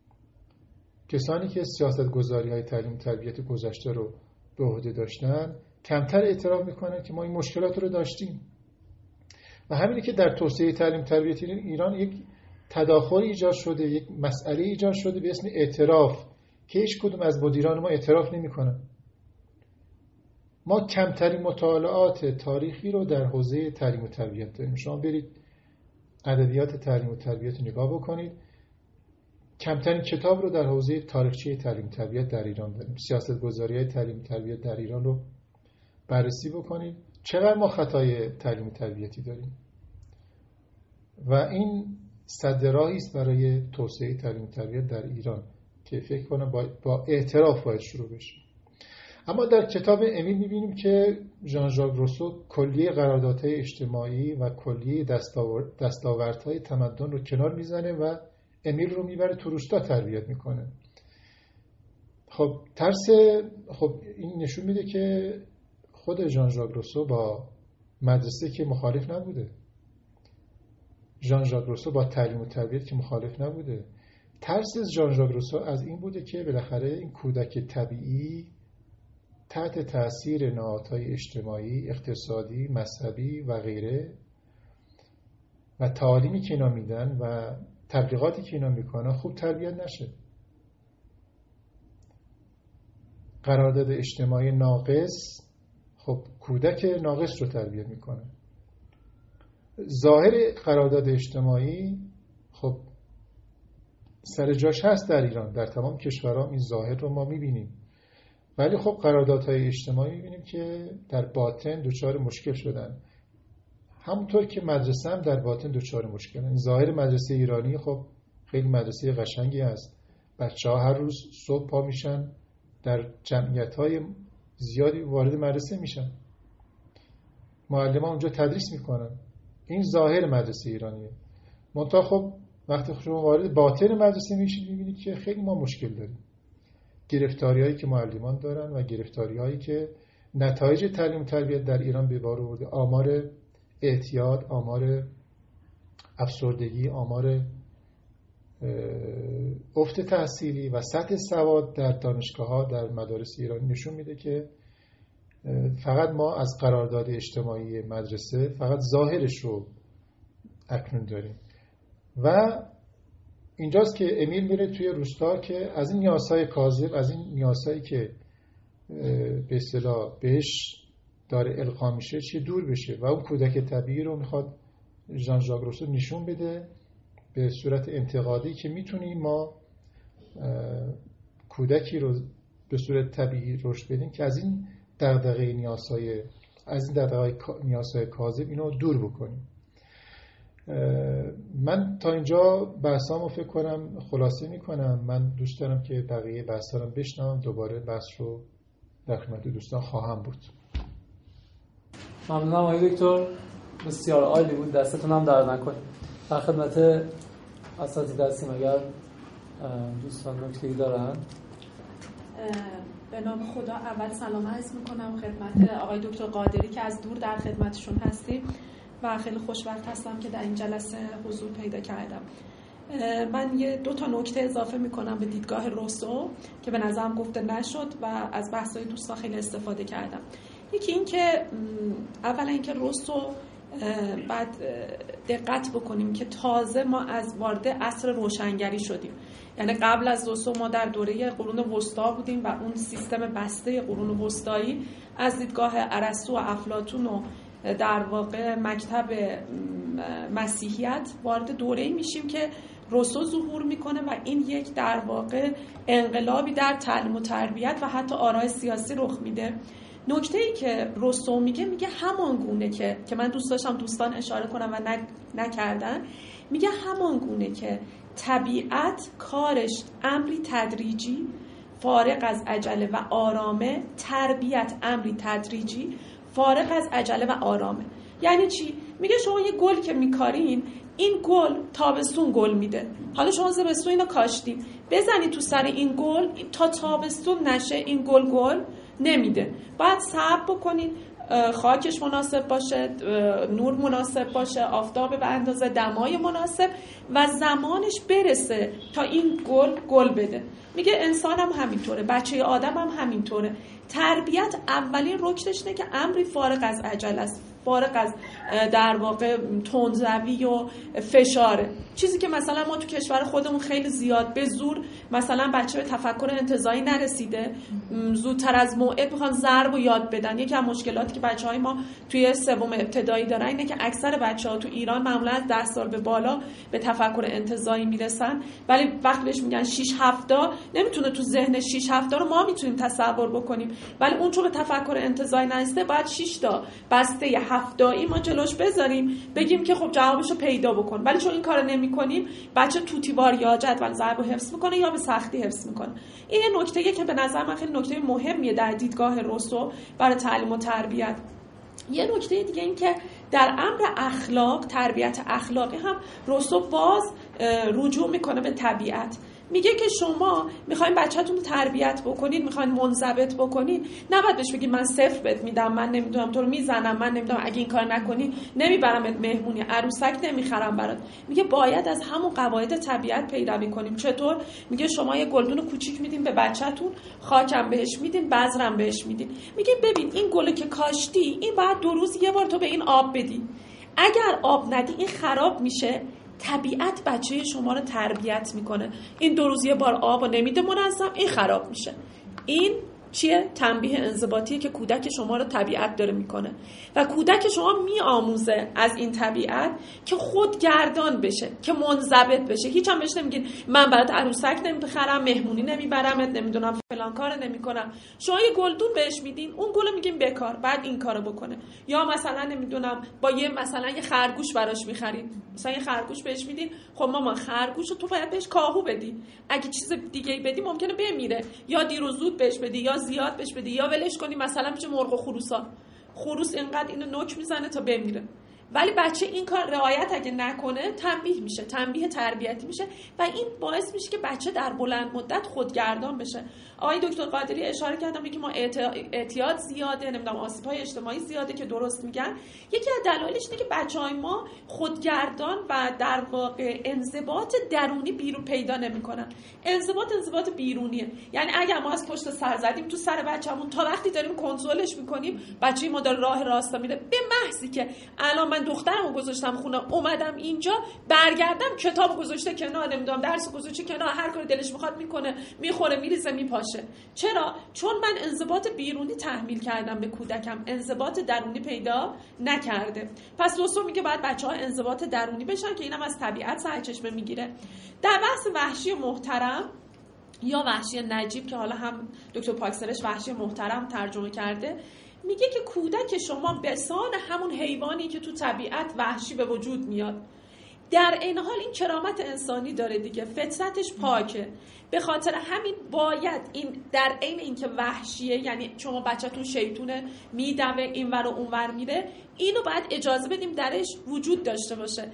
کسانی که سیاست گذاری های تعلیم و تربیت گذشته رو به عهده داشتن کمتر اعتراف میکنن که ما این مشکلات رو داشتیم. و همینه که در توسعه تعلیم تربیت ایران یک تداخل ایجاد شده، یک مسئله ایجاد شده به اسم اعتراف که هیچ کدوم از مدیران ما اعتراف نمی‌کنن. ما کمترین مطالعات تاریخی رو در حوزه تعلیم و تربیت داریم. شما برید ادبیات تعلیم و تربیت نگاه بکنید، کمترین کتاب رو در حوزه تاریخچه تعلیم و تربیت در ایران داریم. سیاست‌گذاری‌های تعلیم و تربیت در ایران رو بررسی بکنید، چقدر ما خطای تعلیم و تربیتی داریم. و این سد راهی است برای توسعه تعلیم و تربیت در ایران که فکر کنم با, با اعتراف باید شروع بشه. اما در کتاب امیل می‌بینیم که ژان ژاک روسو کلیه قراردادهای اجتماعی و کلیه دستاورد دستاوردهای تمدن رو کنار میزنه و امیل رو میبره تو روستا تربیت میکنه. خب ترس خب این نشون میده که خود ژان ژاک روسو با مدرسه که مخالف نبوده، ژان ژاک روسو با تعلیم و تربیت که مخالف نبوده. ترس ژان ژاک روسو از این بوده که بالاخره این کودک طبیعی تحت تأثیر نهادهای اجتماعی، اقتصادی، مذهبی و غیره و تعالیمی که اینا میدن و تبلیغاتی که اینا میکنن خوب تربیت نشه. قرارداد اجتماعی ناقص خب کودک ناقص رو تربیت میکنه. ظاهر قرارداد اجتماعی خب سر جاش هست در ایران، در تمام کشورها این ظاهر رو ما میبینیم، ولی خب قراردادهای اجتماعی میبینیم که در باطن دچار مشکل شدن. همونطور که مدرسه هم در باطن دچار مشکل. این ظاهر مدرسه ایرانی خب خیلی مدرسه قشنگی هست، بچه ها هر روز صبح پا میشن، در جمعیت های زیادی وارد مدرسه میشن، معلم ها اونجا تدریس میکنن. این ظاهر مدرسه ایرانیه. منتها خب وقتی شما وارد باطن مدرسه میشید میبینید که خیلی ما مشکل داریم. گرفتاری هایی که معلمان دارن و گرفتاری هایی که نتایج تعلیم و تربیت در ایران به بار آورده، آمار اعتیاد، آمار افسردگی، آمار افت تحصیلی و سطح سواد در دانشگاه ها در مدارس ایرانی نشون میده که فقط ما از قرارداد اجتماعی مدرسه فقط ظاهرش رو اکنون داریم. و اینجاست که امیل میره توی روستا که از این نیازهای کاذب، از این نیازهایی که به اصطلاح بهش داره القا میشه چی دور بشه و اون کودک طبیعی رو میخواد ژان ژاک روسو نشون بده به صورت انتقادی که میتونیم ما کودکی رو به صورت طبیعی رشد بدیم که از این دغدغه نیازهای از این دغدغه نیازهای کاذب اینو دور بکنیم. من تا اینجا بحثامو فکر کنم خلاصه میکنم. من دوست دارم که بقیه بحثا رو بشنوم، دوباره بحث رو در خدمت دوستان خواهم بود. ممنونم آقای دکتر، بسیار عالی بود، دستتون هم درد نکنه. در خدمت اساتید هستیم، اگر دوستان نکته‌ای دارن. به نام خدا اول سلام عرض میکنم خدمت آقای دکتر قادری که از دور در خدمتشون هستیم و خیلی خوشوقت هستم که در این جلسه حضور پیدا کردم. من یه دو تا نکته اضافه میکنم به دیدگاه روسو که به نظرم گفته نشد و از بحث‌های دوستان خیلی استفاده کردم. یکی این که اولا اینکه روسو بعد دقت بکنیم که تازه ما از وارد عصر روشنگری شدیم. یعنی قبل از روسو ما در دوره قرون وسطا بودیم و اون سیستم بسته قرون وسطایی از دیدگاه ارسطو و افلاطون و در واقع مکتب مسیحیت وارد دوره‌ای میشیم که روسو ظهور میکنه و این یک در واقع انقلابی در تعلیم و تربیت و حتی آراء سیاسی رخ میده. نکته‌ای که روسو میگه میگه همان گونه که که من دوست داشتم دوستان اشاره کنم و نکردن، میگه همان گونه که طبیعت کارش امری تدریجی فارغ از عجله و آرامه، تربیت امری تدریجی فارغ از عجله و آرامه. یعنی چی؟ میگه شما یه گل که میکارین، این گل تابستون گل میده. حالا شما زمستون اینو کاشتین، بزنی تو سر این گل تا تابستون نشه این گل گل نمیده. باید صبر بکنین، خاکش مناسب باشه، نور مناسب باشه، آفتاب به اندازه، دمای مناسب و زمانش برسه تا این گل گل بده. میگه انسان هم همینطوره، بچه آدم هم همینطوره. تربیت اولین رکنش اینه که امری فارغ از عجله است، فارغ از در واقع تندروی و فشاره. چیزی که مثلا ما تو کشور خودمون خیلی زیاد به زور مثلا بچه به تفکر انتزاعی نرسیده، زودتر از موعد میخوان ضرب و یاد بدن. یکی از مشکلاتی که بچهای ما توی سوم ابتدایی دارن اینه که اکثر بچه‌ها تو ایران معمولا از ده سال به بالا به تفکر انتزاعی میرسن، ولی وقتی بهش میگن شش هفتا نمیتونه تو ذهن شش هفتا رو ما میتونیم تصور بکنیم، ولی اون چون به تفکر انتزاعی نرسیده باید شش تا بسته هفتایی ما جلوش بذاریم بگیم که خب جوابشو پیدا بکن، ولی چون این کارو نمی‌کنیم بچه توتیوار یا جدول ضرب حفظ میکنه یا به سختی حفظ میکنه. این یه نکته‌ایه که به نظر من خیلی نکته مهمیه در دیدگاه روسو برای تعلیم و تربیت. یه نکته دیگه این که در امر اخلاق، تربیت اخلاقی هم روسو باز رجوع میکنه به طبیعت. میگه که شما میخواین بچه‌تون رو تربیت بکنید، میخواین منضبط بکنید، نباید بهش بگید من صفر بهت میدم، من نمیدونم تو رو میزنم، من نمیدونم اگه این کار نکنی نمیبرمت مهمونی، عروسک نمیخرم برات. میگه باید از همون قواعد طبیعت پیروی کنیم. چطور؟ میگه شما یه گلدون کوچیک میدین به بچه‌تون، خاکم بهش میدین، بذرم بهش میدین. میگه ببین این گله که کاشتی، این بعد دو روز یه بار تو به این آب بدی. اگر آب ندی این خراب میشه. طبیعت بچه شما رو تربیت میکنه. این دو روز یه بار آب رو نمیده منظم، این خراب میشه. این چیه؟ تنبیه انضباطیه که کودک شما رو طبیعت داره میکنه و کودک شما میآموزه از این طبیعت که خودگردان بشه، که منضبط بشه. هیچ هم بهش نمیگین من برات عروسک نمیخرم، مهمونی نمیبرمت، نمیدونم فلان کار نمیکنم. شما یه گلدون بهش میدین، اون گل میگین بکار، بعد این کارو بکنه. یا مثلا نمیدونم با یه مثلا یه خرگوش براش میخرید، مثلا یه خرگوش بهش میدین، خب مامان خرگوشو تو باید بهش کاهو بدی، اگه چیز دیگه بدی ممکنه بمیره، یا دیر و زود بهش بدی، یا زیاد بهش بدی، یا ولش کنی مثلا میشه مرغ و خروسا، خروس اینقدر اینو نوک میزنه تا بمیره. ولی بچه این کار رعایت اگه نکنه تنبیه میشه، تنبیه تربیتی میشه و این باعث میشه که بچه در بلند مدت خودگردان بشه. آقای دکتر قادری اشاره کردن میگه ما اعتیاد زیاده، نمیدونم آسیب‌های اجتماعی زیاده که درست میگن. یکی از دلایلش اینه که بچهای ما خودگردان و در واقع انضباط درونی بیرون پیدا نمیکنن. انضباط انضباط بیرونیه، یعنی اگر ما از پشت سر زدیم تو سر بچه‌مون تا وقتی داریم کنترلش میکنیم بچه ما داره راه راست میره، به محضی که الان من دخترمو گذاشتم خونه اومدم اینجا برگردم کتاب گذاشته کنار، نمیدونم درس گذاشته کنار، هر کاری دلش میخواد میکنه، میخوره، میریزه، میپاشه. چرا؟ چون من انضباط بیرونی تحمیل کردم به کودکم، انضباط درونی پیدا نکرده. پس دوستو میگه باید بچه‌ها انضباط درونی بشن که اینم از طبیعت سرچشمه میگیره. در بحث وحشی محترم یا وحشی نجیب که حالا هم دکتر پاکسرش وحشی محترم ترجمه کرده، میگه که کودک شما به سان همون حیوانی که تو طبیعت وحشی به وجود میاد، در این حال این کرامت انسانی داره دیگه، فطرتش پاکه. به خاطر همین باید این در عین اینکه وحشیه، یعنی شما بچه‌تون شیطونه میدوه اینور و اونور میره، اینو باید اجازه بدیم درش وجود داشته باشه،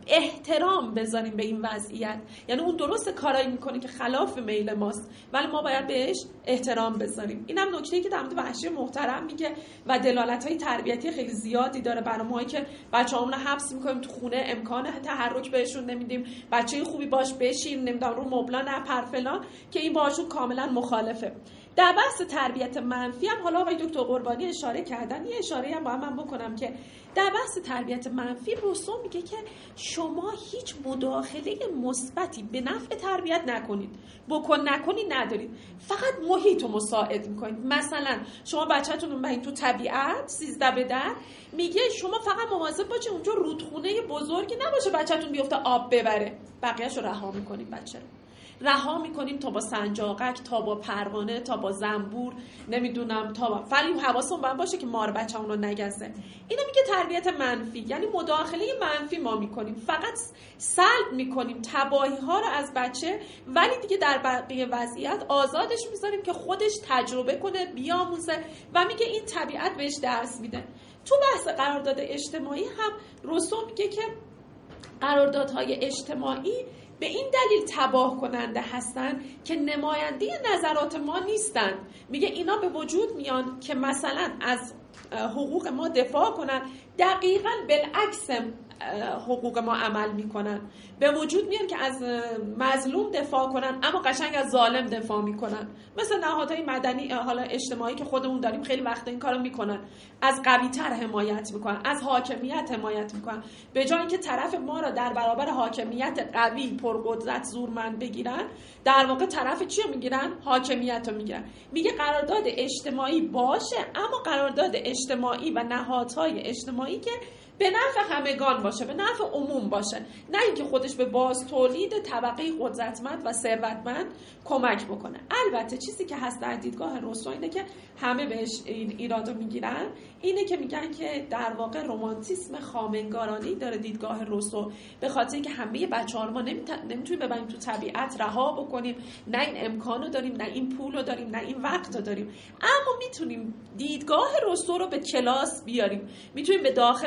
احترام بذاریم به این وضعیت. یعنی اون درست کارایی میکنه که خلاف میل ماست ولی ما باید بهش احترام بذاریم. اینم نکته‌ای که در مورد وحشی محترم میگه و دلالت‌های تربیتی خیلی زیادی داره برای ما که بچه‌هامون رو حبس میکنیم تو خونه، امکان تحرک بهشون نمیدیم، بچه خوبی باش بشین، نمیدونم رو مبلا نپر فلان، که این باهاشون کاملا مخالفه. در بحث تربیت منفی هم حالا آقای دکتر قربانی اشاره کردن، یه اشاره هم باید من بکنم که در بحث تربیت منفی روسو میگه که شما هیچ مداخله مثبتی به نفع تربیت نکنید، بکن نکنی ندارید، فقط محیط رو مساعد میکنید. مثلا شما بچه‌تون رو ببرید تو طبیعت سیزده به در، میگه شما فقط مواظب باشید اونجا رودخونه بزرگی نباشه بچه‌تون بیفته آب ببره، بقیه‌اش رو رها میکنید، بچه رها میکنیم تا با سنجاقک، تا با پروانه، تا با زنبور، نمیدونم تا با ولی حواسمون باید باشه که مار بچه‌مون رو نگزه. اینو میگه تربیت منفی، یعنی مداخله منفی ما میکنیم، فقط سلب میکنیم تباهی ها رو از بچه، ولی دیگه در بقیه وضعیت آزادش میذاریم که خودش تجربه کنه، بیاموزه و میگه این طبیعت بهش درس میده. تو بحث قرارداد اجتماعی هم روسو میگه که قراردادهای اجتماعی به این دلیل تباه کننده هستن که نماینده نظرات ما نیستن. میگه اینا به وجود میان که مثلا از حقوق ما دفاع کنن، دقیقاً بالعکس حقوق ما عمل میکنن، به وجود میان که از مظلوم دفاع کنن اما قشنگ از ظالم دفاع میکنن. مثل نهادهای مدنی حالا اجتماعی که خودمون داریم خیلی وقت این کارو میکنن، از قوی‌تر حمایت میکنن، از حاکمیت حمایت میکنن، به جای اینکه طرف ما را در برابر حاکمیت قوی پرقدرت زورمند بگیرن، در واقع طرف چی رو میگیرن؟ حاکمیت رو میگیرن. میگه قرارداد اجتماعی باشه اما قرارداد اجتماعی و نهادهای اجتماعی که به نفع همگان باشه، به نفع عموم باشه، نه اینکه خودش به باز تولید طبقه قدرتمند و ثروتمند کمک بکنه. البته چیزی که هست در دیدگاه روسو اینه که همه بهش این ایرادو میگیرن، اینه که میگن که در واقع رمانتیسم خامنه‌گرانه‌ای داره دیدگاه روسو، به خاطر اینکه همه بچه‌ها رو ما نمیتونیم ببریم تو طبیعت رها بکنیم، نه این امکانو داریم، نه این پولو داریم، نه این وقتو داریم، اما میتونیم دیدگاه روسو رو به کلاس بیاریم، میتونیم به داخل مدرسه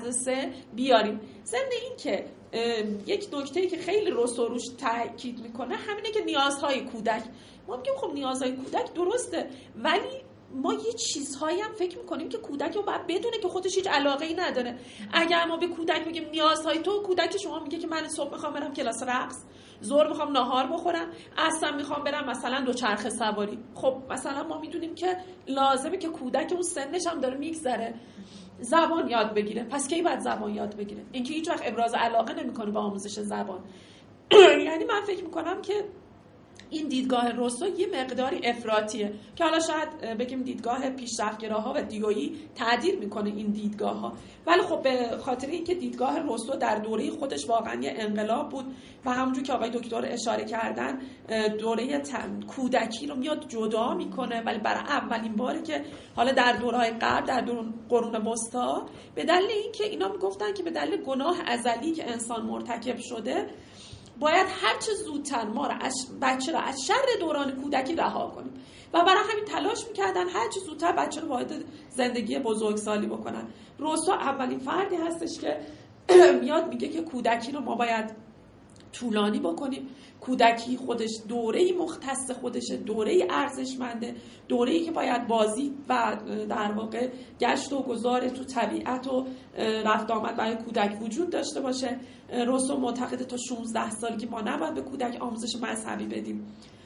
مدرسه بیاریم. ضمن این که یک نکته‌ای که خیلی روسو روش تاکید میکنه همینه که نیازهای کودک، ما میگیم خب نیازهای کودک درسته، ولی ما یه چیزهایی هم فکر میکنیم که کودک رو باید بدونه که خودش هیچ علاقه‌ای نداره. اگر ما به کودک بگیم نیازهای تو، کودک شما میگه که من صبح میخوام برم کلاس رقص، ظهر میخوام ناهار بخورم، عصر میخوام برم مثلا دوچرخه سواری. خب مثلا ما میدونیم که لازمه که کودک اون سنش هم داره میگذره زبان یاد بگیره، پس کی باید زبان یاد بگیره؟ اینکه هیچ وقت ابراز علاقه نمیکنه به آموزش زبان. یعنی من فکر میکنم که این دیدگاه روسو یه مقداری افراطیه که حالا شاید بگیم دیدگاه پیشرفت‌گراها و دیویی تعدیل میکنه این دیدگاه ها، ولی خب به خاطر اینکه دیدگاه روسو در دوره خودش واقعا یه انقلاب بود و همونجور که آقای دکتر اشاره کردن دوره کودکی رو میاد جدا میکنه، ولی برای اولین باره که حالا در دوره‌های قبل، در دوران قرون وسطا، به دلیل اینکه اینا میگفتن که به دلیل گناه ازلی که انسان مرتکب شده باید هر چه زودتر ما را از بچه را از شر دوران کودکی رها کنیم و برای همین تلاش میکردن هر چه زودتر بچه رو وارد زندگی بزرگسالی بکنن. روسو اولین فردی هستش که میاد میگه که کودکی رو ما باید طولانی بکنیم. کودکی خودش دوره‌ای مختص خودشه، دوره‌ای ارزشمنده، دوره‌ای که باید بازی و در واقع گشت و گذار تو طبیعت و رفت آمد برای کودک وجود داشته باشه. روسو معتقده تا شانزده سالگی ما نباید به کودک آموزش مذهبی بدیم،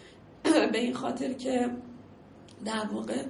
به این خاطر که در واقع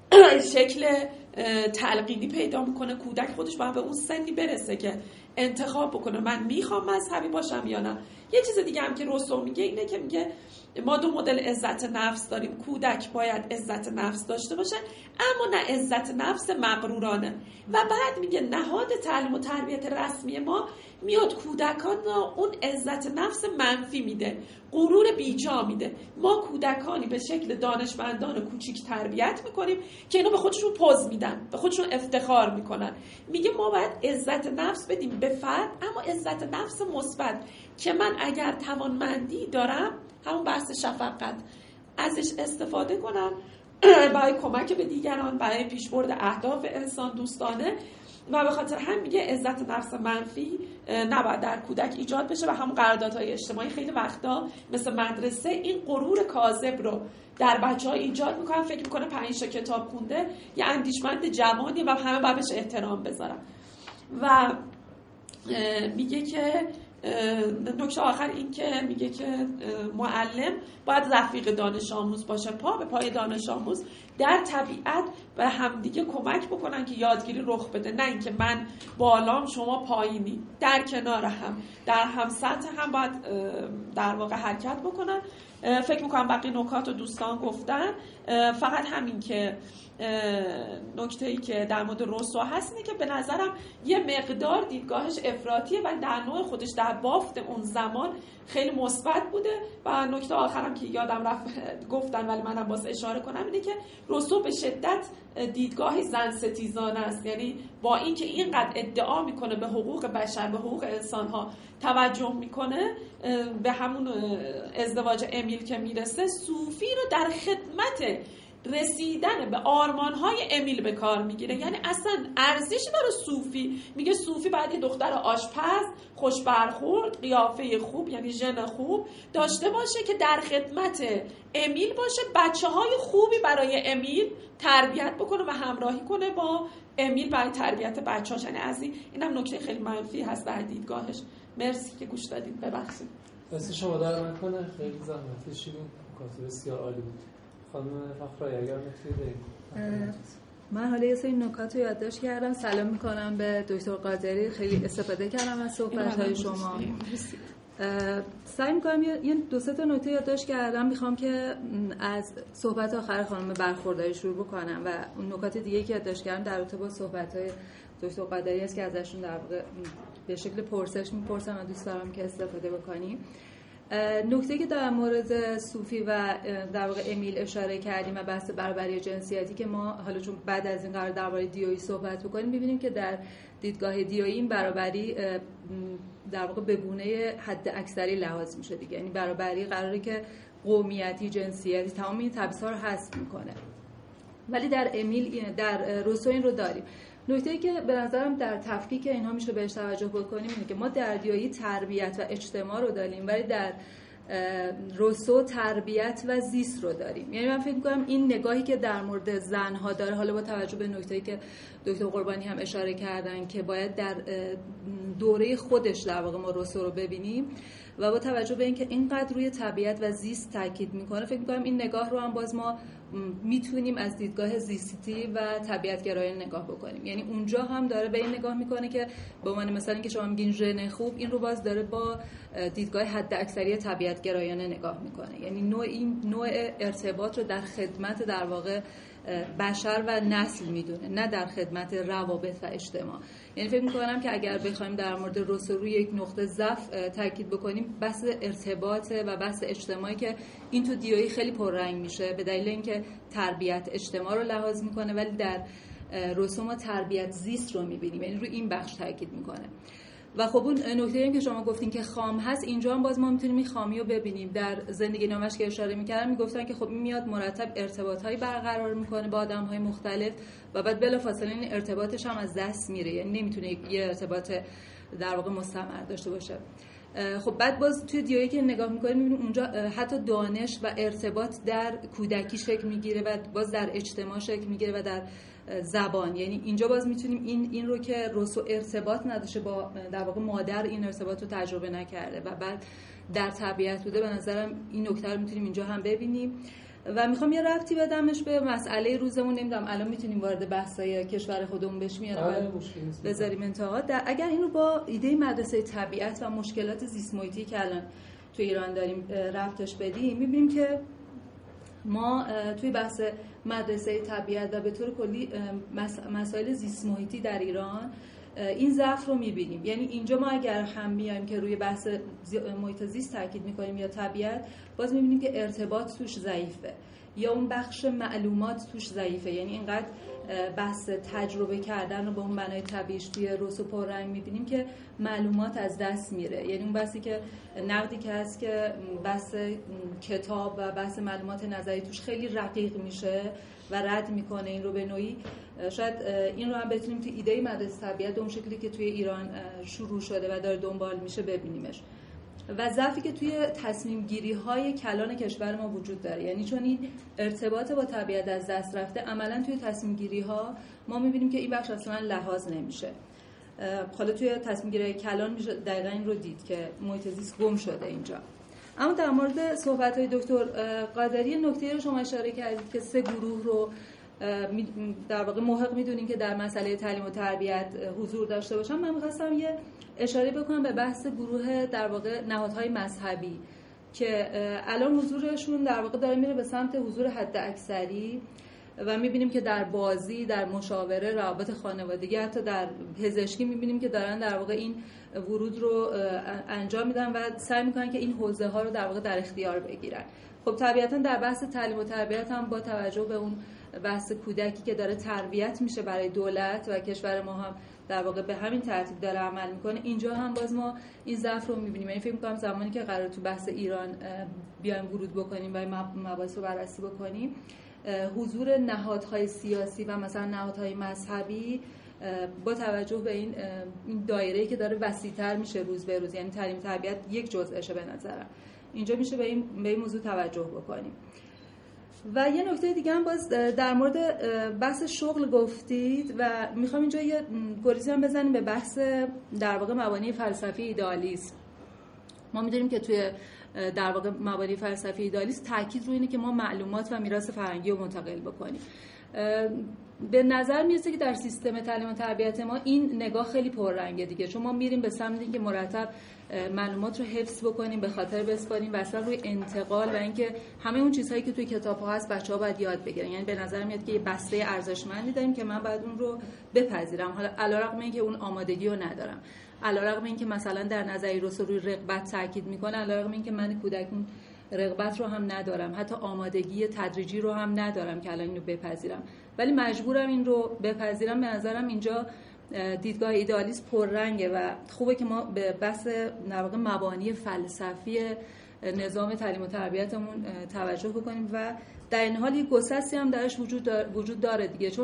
شکل تلقینی پیدا میکنه. کودک خودش باید به اون سنی برسه که انتخاب بکنه من میخوام مذهبی باشم یا نه. یه چیز دیگه هم که روسو میگه اینه که میگه ما دو مدل عزت نفس داریم. کودک باید عزت نفس داشته باشه، اما نه عزت نفس مغرورانه. و بعد میگه نهاد تعلیم و تربیت رسمی ما میاد کودکان را اون عزت نفس منفی میده، غرور بیجا میده. ما کودکانی به شکل دانشمندان کوچیک تربیت میکنیم که اینا به خودشون پوز میدن، به خودشون افتخار میکنن. میگه ما باید عزت نفس بدیم به فرد، اما عزت نفس مثبت که من اگر توانمندی دارم، همون بحث شفقت، ازش استفاده کنم برای کمک به دیگران، برای پیشبرد اهداف انسان دوستانه. و به خاطر هم میگه عزت نفس منفی نباید در کودک ایجاد بشه و همون قراردادهای اجتماعی خیلی وقتا مثل مدرسه این غرور کاذب رو در بچه‌ها ایجاد میکنن. فکر میکنه پنج تا کتاب خونده یه اندیشمند جوانی و همه باید بهش احترام بذارن. و میگه که نکته آخر این که میگه که معلم باید رفیق دانش آموز باشه، پا به پای دانش آموز در طبیعت و همدیگه کمک بکنن که یادگیری رخ بده، نه اینکه من بالام شما پایینی. در کنار هم، در هم سطح هم باید در واقع حرکت بکنن. فکر میکنم بقیه نکات رو دوستان گفتن. فقط همین که نکته‌ای که در مورد روسو هست اینه که به نظرم یه مقدار دیدگاهش افراطیه و در نوع خودش در بافت اون زمان خیلی مثبت بوده. و نکته آخرم که یادم رفت گفتن ولی منم باز اشاره کنم اینه که روسو به شدت دیدگاهی زن ستیزانه است. یعنی با اینکه اینقدر ادعا میکنه به حقوق بشر، به حقوق انسان‌ها توجه میکنه، به همون ازدواج امیل که میرسه، صوفی رو در خدمت رسیدن به آرمان‌های امیل به کار میگیره. یعنی اصلا ارزشی برای صوفی، میگه صوفی باید یه دختر آشپز، خوش برخورد، قیافه خوب یعنی ژن خوب داشته باشه که در خدمت امیل باشه، بچه‌های خوبی برای امیل تربیت بکنه و همراهی کنه با امیل برای تربیت بچه‌هاش. یعنی از این اینم نکته خیلی منفی هست در دیدگاهش. مرسی که گوش دادید. ببخشید. دست شما در نکنه، خیلی زحمت کشیدین، کار بسیار عالی بود. خانم فخرایی اگر میتونید من حالا یه سری نکات رو یادداشت کردم. سلام میکنم به دکتر قادری، خیلی استفاده کردم از صحبت‌های شما. سعی میکنم یه دو سه تا نکته یادداشت کردم، میخوام که از صحبت آخر خانم برخورداری شروع بکنم و اون نکات دیگه که یادداشت کردم در رابطه با صحبت‌های دکتر قادری است که ازشون در واقع به شکل پرسش میپرسم و دوست دارم که استفاده بکنیم. نکته که در مورد صوفی و در واقع امیل اشاره کردیم و بحث برابری جنسیتی که ما حالا چون بعد از این قرار درباره دیویی صحبت بکنیم، می‌بینیم که در دیدگاه دیویی این برابری در واقع به گونه حد اکثری لحاظ میشه دیگه. یعنی برابری قراره که قومیتی، جنسیتی، تمام این تبعیض‌ها رو حذف میکنه. ولی در امیل در روسو این رو داریم. نکته‌ای که به نظرم در تفکیک اینها میشه بهش توجه بکنیم اینه که ما در دیایی تربیت و اجتماع رو داریم ولی در روسو تربیت و زیست رو داریم. یعنی من فکر می‌کنم این نگاهی که در مورد زن‌ها داره، حالا با توجه به نکته‌ای که دکتر قربانی هم اشاره کردن که باید در دوره خودش در واقع ما روسو رو ببینیم و با توجه به اینکه اینقدر روی طبیعت و زیست تاکید میکنه، فکر می‌کنم این نگاه رو هم باز ما میتونیم از دیدگاه زیستی و طبیعت گرایانه نگاه بکنیم. یعنی اونجا هم داره به این نگاه میکنه که به عنوان مثلا اینکه شما میگین ژن خوب، این رو باز داره با دیدگاه حد اکثری طبیعت گرایانه نگاه میکنه. یعنی نوع این نوع ارتباط رو در خدمت در واقع بشر و نسل میدونه، نه در خدمت روابط و اجتماع. یعنی فکر میکنم که اگر بخوایم در مورد روسو روی یک نقطه ضعف تاکید بکنیم، بحث ارتباط و بحث اجتماعی که این تو دیایی خیلی پررنگ میشه به دلیل اینکه تربیت اجتماع رو لحاظ میکنه، ولی در روسو ما تربیت زیست رو میبینیم، یعنی روی این بخش تاکید میکنه. و خب اون نکته‌ای که شما گفتین که خام هست، اینجا هم باز ما میتونیم این خامی رو ببینیم. در زندگی نامش که اشاره می‌کردم میگفتن که خب این میاد مرتب ارتباطایی برقرار میکنه با آدم‌های مختلف و بعد بلافاصله این ارتباطش هم از دست میره، یعنی نمیتونه یه ارتباط در واقع مستمر داشته باشه. خب بعد باز توی دیایی که نگاه می‌کنیم می‌بینیم اونجا حتی دانش و ارتباط در کودکی شکل میگیره و باز در اجتماع شکل میگیره و در زبان. یعنی اینجا باز میتونیم این این رو که روسو ارتباط نداشته با در واقع مادر، این ارتباط رو تجربه نکرده و بعد در طبیعت بوده، به نظرم این نکته رو میتونیم اینجا هم ببینیم. و میخوام یه ربطی بدمش به مسئله روزمون. نمیدونم الان میتونیم وارد بحث‌های کشور خودمون بشیم یا نه بذاریم انتها. اگر اینو با ایده مدرسه طبیعت و مشکلات زیست محیطی که الان تو ایران داریم ربطش بدیم، میبینیم که ما توی بحث مدرسه طبیعت و به طور کلی مسائل زیست محیطی در ایران این ضعف رو می‌بینیم. یعنی اینجا ما اگر هم میایم که روی بحث محیط زیست تاکید می‌کنیم یا طبیعت، باز می‌بینیم که ارتباط توش ضعیفه یا اون بخش معلومات توش ضعیفه. یعنی اینقدر بحث تجربه کردن رو به اون بنای طبیعیش توی روسو پررنگ می‌بینیم که معلومات از دست میره. یعنی اون بحثی که نقدی که هست که بحث کتاب و بحث معلومات نظری توش خیلی رقیق میشه و رد میکنه این رو به نوعی. شاید این رو هم بتونیم توی ایده مدرسه طبیعت اون شکلی که توی ایران شروع شده و داره دنبال میشه ببینیمش. و ضعفی که توی تصمیم گیری های کلان کشور ما وجود داره، یعنی چون این ارتباط با طبیعت از دست رفته، عملا توی تصمیم گیری ها ما میبینیم که این بخش اصلا لحاظ نمیشه. حالا توی تصمیم گیری کلان میشه دقیقاً این رو دید که محیط زیست گم شده اینجا. اما در مورد صحبت‌های دکتر قادری نکته رو شما اشاره کردید که سه گروه رو در واقع محق میدونیم که در مسئله تعلیم و تربیت حضور داشته باشن. من می‌خواستم یه اشاره بکنم به بحث گروه در واقع نهادهای مذهبی که الان حضورشون در واقع داره میره به سمت حضور حد اکثری و می‌بینیم که در بازی، در مشاوره، روابط خانوادگی، حتی در پزشکی می‌بینیم که دارن در واقع این ورود رو انجام میدن و سعی میکنن که این حوزه ها رو در واقع در اختیار بگیرن. خب طبیعتا در بحث تعلیم و تربیت هم با توجه به اون بحث کودکی که داره تربیت میشه برای دولت و کشور ما هم در واقع به همین ترتیب داره عمل میکنه، اینجا هم باز ما این ضعف رو میبینیم. یعنی فکر میکنم زمانی که قرار تو بحث ایران بیایم ورود بکنیم و مباحث رو بررسی بکنیم، حضور نهادهای سیاسی و مثلا نهادهای مذهبی با توجه به این این دایره‌ای که داره وسیع‌تر میشه روز به روز، یعنی تعلیم تربیت یک جزءشه به نظرم، اینجا میشه به این به این موضوع توجه بکنیم. و یه نکته دیگه هم باز در مورد بحث شغل گفتید و میخوام اینجا یه گریزی هم بزنیم به بحث در واقع مبانی فلسفی ایدئالیسم. ما میدونیم که توی در واقع مبانی فلسفی ایدئالیسم تاکید روی اینه که ما معلومات و میراث فرهنگی رو منتقل بکنیم. به نظر میرسه که در سیستم تعلیم و تربیت ما این نگاه خیلی پررنگه دیگه، چون ما میریم به سمت اینکه مرتب معلومات رو حفظ بکنیم، به خاطر بسپاریم و اصلا روی انتقال و اینکه همه اون چیزهایی که توی کتاب‌ها هست بچه‌ها باید یاد بگیرن. یعنی به نظر میاد که یه بسته ارزشمندی داریم که من باید اون رو بپذیرم، حالا علیرغم اینکه اون آمادگی رو ندارم، علیرغم اینکه مثلا در نظریه روسو روی رغبت تاکید میکنه، علیرغم اینکه من کودک اون رغبت رو هم ندارم، حتی آمادگی تدریجی رو هم ندارم که الان اینو بپذیرم، ولی مجبورم این رو بپذیرم. به نظرم اینجا دیدگاه ایدئالیسم پررنگه و خوبه که ما به بحث در واقع مبانی فلسفی نظام تعلیم و تربیتمون توجه بکنیم و در این حال یک گسستی هم درش وجود داره, وجود داره دیگه، چون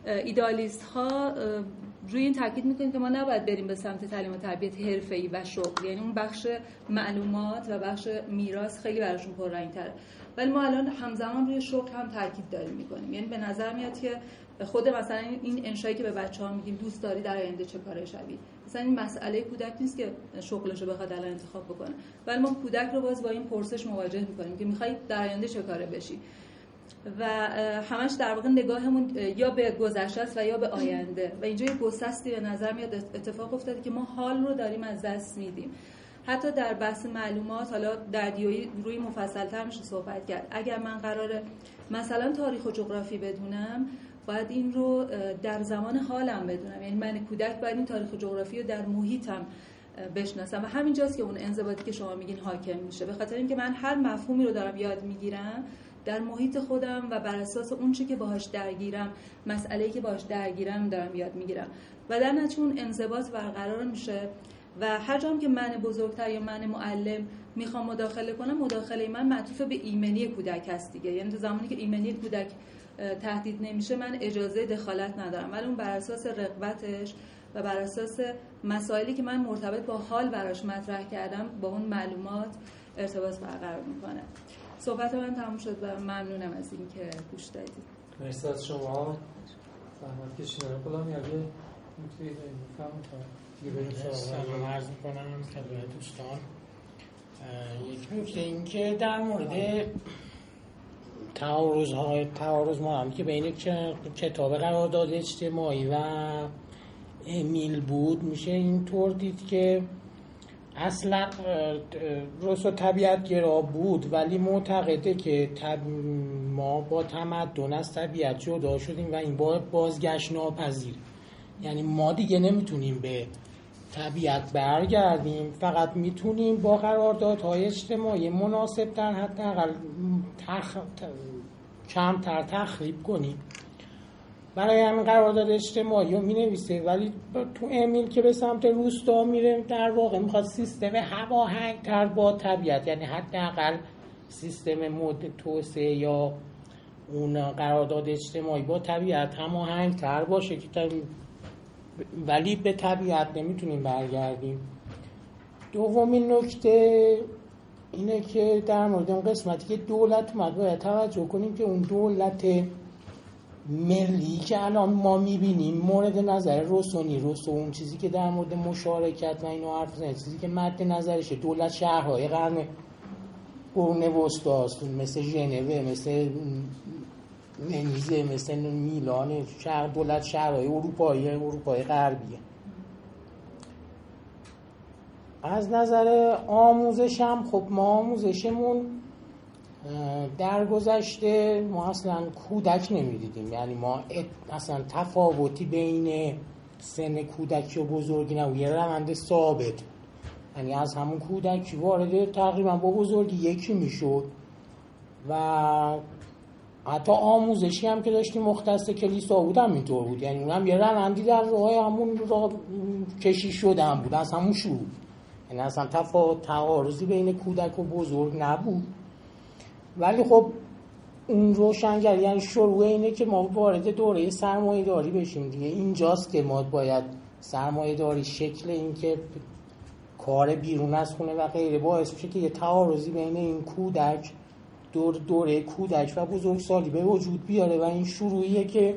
ایدالیست ها روی این تاکید میکنیم که ما نباید بریم به سمت تعلیم و تربیت حرفه‌ای و شغل، یعنی اون بخش معلومات و بخش میراث خیلی براشون پررنگ‌تره، ولی ما الان همزمان روی شغل هم تاکید داریم میکنیم. یعنی به نظر میاد که خود مثلا این انشایی که به بچه‌ها میگیم دوست داری در آینده چه کاره شوی، مثلا این مسئله کودک نیست که شغلشو بخواد الان انتخاب بکنه، ولی ما کودک رو باز با این پرسش مواجه میکنیم که میخوای در آینده چه کاره بشی و همش در واقع نگاهمون یا به گذشته است و یا به آینده و اینجا یه گسستی به نظر میاد اتفاق افتاده که ما حال رو داریم از دست میدیم. حتی در بحث معلومات، حالا در دیوی روی مفصل‌تر میشه صحبت کرد، اگر من قراره مثلا تاریخ و جغرافی بدونم باید این رو در زمان حالم بدونم، یعنی من کودک باید این تاریخ و جغرافی رو در محیطم بشناسم و همینجاست که اون انضباطی که شما میگین حاکم میشه، به خاطر اینکه من هر مفهومی رو دارم یاد میگیرم در محیط خودم و بر اساس اون چیزی که باهاش درگیرم، مسئله‌ای که باهاش درگیرم دارم یاد میگیرم و در نتیجه اون انضباط برقرار میشه و هر جام که من بزرگتر یا من معلم میخوام مداخله کنم، مداخله من معطوف به ایمنی کودک هست دیگه، یعنی تو زمانی که ایمنی کودک تهدید نمیشه من اجازه دخالت ندارم، ولی اون بر اساس رغبتش و بر اساس مسائلی که من مرتبط با حال براش مطرح کردم با اون معلومات ارتباط برقرار میکنه. صحبت من تموم شد و ممنونم از این که گوش دادید. مرسی از شما. زحمت کشیدن. غلام یه نکته داریم بفرمایید. سلام عرض میکنم خدمت دوستان. یک نکته این که در مورد تعارض‌های تعارض ما هم که بین کتاب قرارداد اجتماعی و امیل بود، میشه اینطور دید که اصلا روسو طبیعت گرا بود ولی معتقده که ما با تمدن از طبیعت جدا شدیم و این باید بازگشت ناپذیر، یعنی ما دیگه نمیتونیم به طبیعت برگردیم، فقط میتونیم با قراردادهای اجتماعی مناسب در حداقل تخ... کمتر تخریب کنیم. برای همین قرارداد اجتماعی رو می نویسه، ولی تو امیل که به سمت روستا میره در واقع میخواد سیستم هماهنگ تر با طبیعت، یعنی حداقل سیستم مد توسعه یا اون قرارداد اجتماعی با طبیعت هماهنگ تر باشه که ولی به طبیعت نمیتونیم برگردیم. دومین نکته اینه که در مورد اون قسمتی که دولت اومد باید توجه کنیم که اون دولت ملی که الان ما میبینیم مورد نظر روسونی روسو اون چیزی که در مورد مشارکت و اینو حرف زنه، چیزی که مد نظرشه دولت شهرهای قرن قرون وسطا است، مثل ژنو، مثل ونیزه، مثل میلان، شهر دولت شهرهای اروپایی اروپای غربیه. از نظر آموزش هم خب ما آموزشمون در گذشته ما اصلا کودک نمیدیدیم، یعنی ما اصلا تفاوتی بین سن کودکی و بزرگی نبود، یه روند ثابت، یعنی از همون کودکی وارد تقریبا با بزرگی یکی میشد و حتی آموزشی هم که داشتیم مختص کلیسا بود هم اینطور بود، یعنی اونم یه روندی در راه همون راه کشی شده هم بود از همون شروع، یعنی اصلا تفاوت تعارضی بین کودک و بزرگ نبود. ولی خب اون روشنگری یعنی شروع اینه که ما وارد دوره سرمایه داری بشیم دیگه، اینجاست که ما باید سرمایه داری شکل این که کار بیرون از خونه و غیره باعث میشه که یه تعارضی بین این کودک دور دوره کودک و بزرگسالی به وجود بیاره و این شروعیه که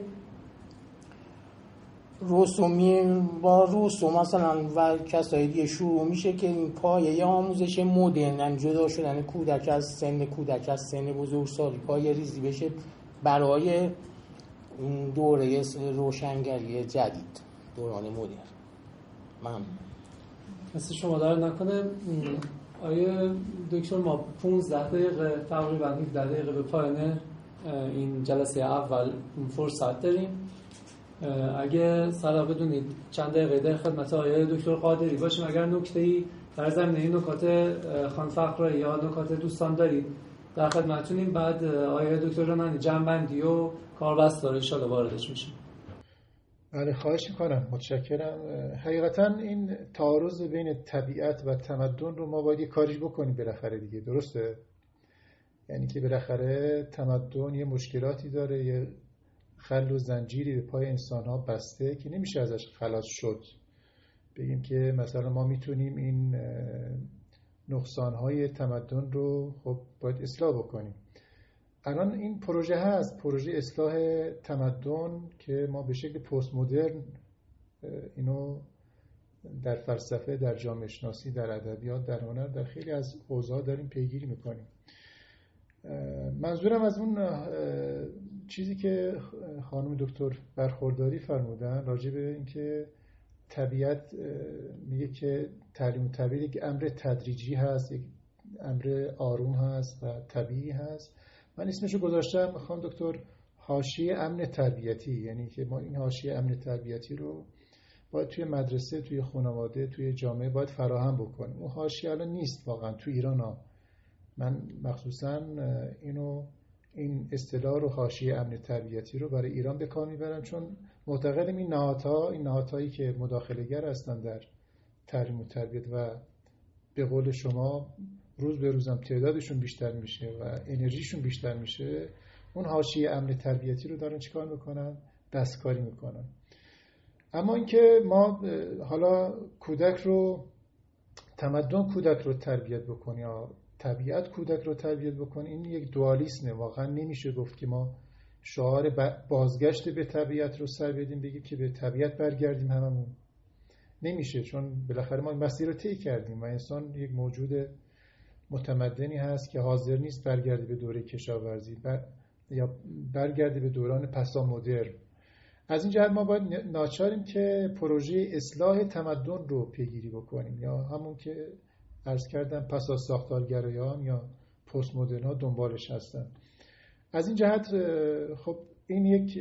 روسومی با روسو مثلا و کسایی دیگه شروع میشه که این پایه آموزش مدرن جدا شدن کودک از سن کودک از سن بزرگسالی پایه ریزی بشه برای این دوره روشنگری جدید، دوران مدرن. ممنون. مثل شما داره نکنه آیه دکتر ما پانزده دقیقه تقریبا هفده دقیقه به پایان این جلسه اول فرصت داریم. اگه صلاح بدونید چند دقیقه در خدمت آیه دکتر قادری باشیم، اگر نکته‌ای در زمینه این نکات خان فقره یا نکات دوستان دارید در خدمتتونیم، بعد آیه دکتر رمانی جمع‌بندی و کاربستار ان شاءالله واردش میشیم. بله خواهش میکنم، متشکرم. حقیقتا این تعارض بین طبیعت و تمدن رو ما باید یه کاری بکنیم بالاخره دیگه، درسته؟ یعنی که بالاخره تمدن یه مشکلاتی داره، یه خل و زنجیری به پای انسان‌ها بسته که نمیشه ازش خلاص شد. بگیم که مثلا ما میتونیم این نقصان‌های تمدن رو خب باید اصلاح بکنیم. الان این پروژه هست، پروژه اصلاح تمدن که ما به شکل پست مدرن اینو در فلسفه، در جامعه شناسی، در ادبیات، در هنر، در خیلی از حوزه‌ها داریم پیگیری میکنیم. منظورم از اون چیزی که خانم دکتر برخورداری فرمودن راجع به اینکه طبیعت میگه که تعلیم و تربیت یک امر تدریجی هست، یک امر آروم هست و طبیعی هست. من اسمشو گذاشتم خانم دکتر حاشیه امن تربیتی، یعنی که ما این حاشیه امن تربیتی رو باید توی مدرسه، توی خانواده، توی جامعه باید فراهم بکنیم. اون حاشیه الان نیست واقعا تو ایران ها. من مخصوصا اینو این اصطلاح رو حاشیه امن تربیتی رو برای ایران به کار میبرم، چون معتقدم این نهادها، این نهادهایی که مداخله‌گر هستن در تعلیم و تربیت و به قول شما روز به روزم تعدادشون بیشتر میشه و انرژیشون بیشتر میشه، اون حاشیه امن تربیتی رو دارن چیکار میکنن؟ دستکاری میکنن. اما اینکه ما حالا کودک رو، تمدن کودک رو تربیت بکنی یا طبیعت کودک رو تربیت بکنی، این یک دوالیسمه. واقعا نمیشه گفت که ما شعار بازگشت به طبیعت رو سر بدیم، بگیم که به طبیعت برگردیم هممون. نمیشه، چون بالاخره ما این مسیر رو طی کردیم و انسان یک موجود متمدنی هست که حاضر نیست برگرده به دوره کشاورزی بر... یا برگرده به دوران پسا مدرن. از این جهت ما باید ناچاریم که پروژه اصلاح تمدن رو پیگیری بکنیم، یا همون که عرض کردم پسا ساختارگرایان یا پست مدرن ها دنبالش هستن. از این جهت خب این یک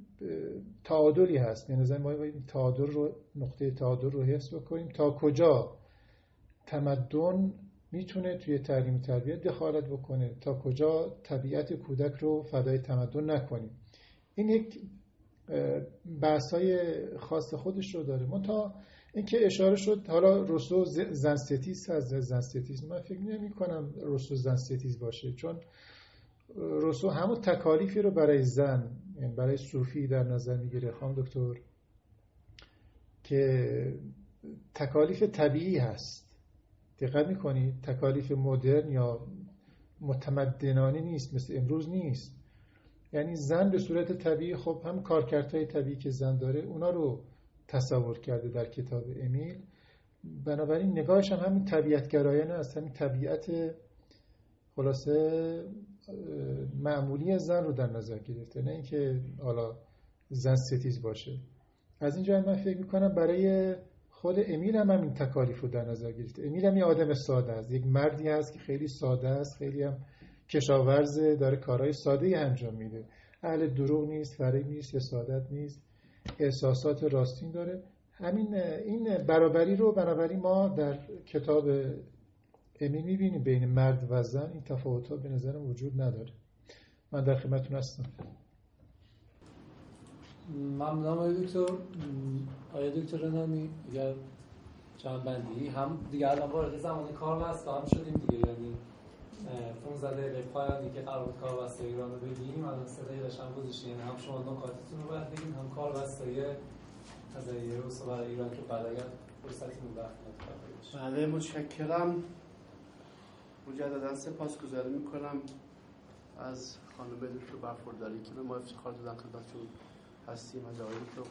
تعادلی هست، به نظر ما باید تعادل رو، نقطه تعادل رو حفظ بکنیم. تا کجا تمدن میتونه توی تعلیم و تربیت دخالت بکنه، تا کجا طبیعت کودک رو فدای تمدن نکنیم. این یک بحث‌های خاص خودش رو داره. منتها اینکه اشاره شد حالا روسو زن ستیز هست، زن ستیز من فکر نمی کنم روسو زن ستیز باشه، چون روسو همون تکالیفی رو برای زن، یعنی برای صوفی در نظر میگیره خانم دکتر که تکالیف طبیعی هست. دقت میکنید تکالیف مدرن یا متمدنانه نیست، مثل امروز نیست. یعنی زن به صورت طبیعی خب هم کارکردهای طبیعی که زن داره اونا رو تصور کرده در کتاب امیل. بنابراین نگاهش هم همین طبیعتگرایانه است، همین طبیعت خلاصه معمولی زن رو در نظر گرفته، نه اینکه حالا زن ستیز باشه. از این جهت من فکر میکنم برای خود امیل هم همین تکالیف رو در نظر گرفته. امیل هم یه آدم ساده است، یک مردی هست که خیلی ساده است، خیلی هم کشاورزه، داره کارهای ساده‌ای انجام میده، اهل دروغ نیست، فریب نیست، حسادت نیست، احساسات راستین داره. همین این برابری رو بنابراین ما در کتاب امیل میبینیم بین مرد و زن. این تفاوت‌ها به نظرم وجود نداره. من در خدمتتون هستم. ممنونم آقای دکتر. آقای دکتر رنانی اگر جنبندی هم دیگه الان وارد زمان کار بسته هم شدیم دیگه، یعنی پانزده دقیقه پایانی که قرار بود کار بسته ایران رو بگیم الان سه دقیقه هم گذاشتیم، یعنی هم شما نکاتتون رو باید بگیم، هم کار بسته قضیه روسا برای ایران که بعد اگر فرصتی مداخله. بله متشکرم. مجددا سپاسگزاری میکنم از خانم دکتر برخورداری که به ما افتخار دادن خدمتشون هستیم، از آقای دکتر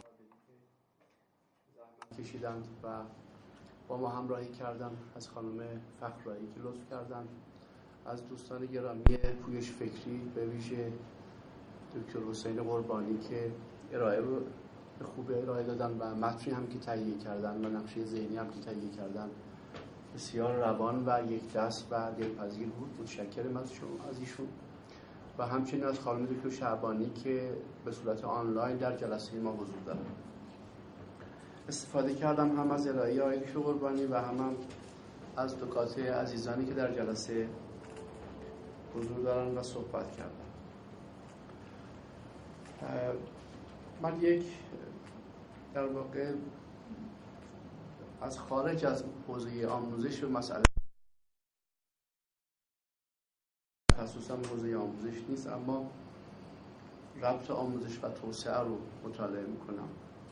زحمت کشیدند و با ما همراهی کردن، از خانم فخرایی که لطف کردند، از دوستان گرامی پویش فکری به ویژه دکتر حسین قربانی که ارائه رو به خوب ارائه دادن و متنی هم که تهیه کردن و نقشه ذهنی هم که تهیه کردن بسیار روان و یک دست و دلپذیر بود. متشکرم از شما، از ایشون، و همچنین از خانم دکتر شعبانی که به صورت آنلاین در جلسه ما حضور دارن. استفاده کردم هم از ارائه آقای دکتر قربانی و هم, هم از نکات عزیزانی که در جلسه حضور دارن و صحبت کردن. من یک در واقع از خارج از حوزه آموزش و مسئله خصوصا حوزه آموزش نیست، اما ربط آموزش و توسعه رو مطالعه میکنم.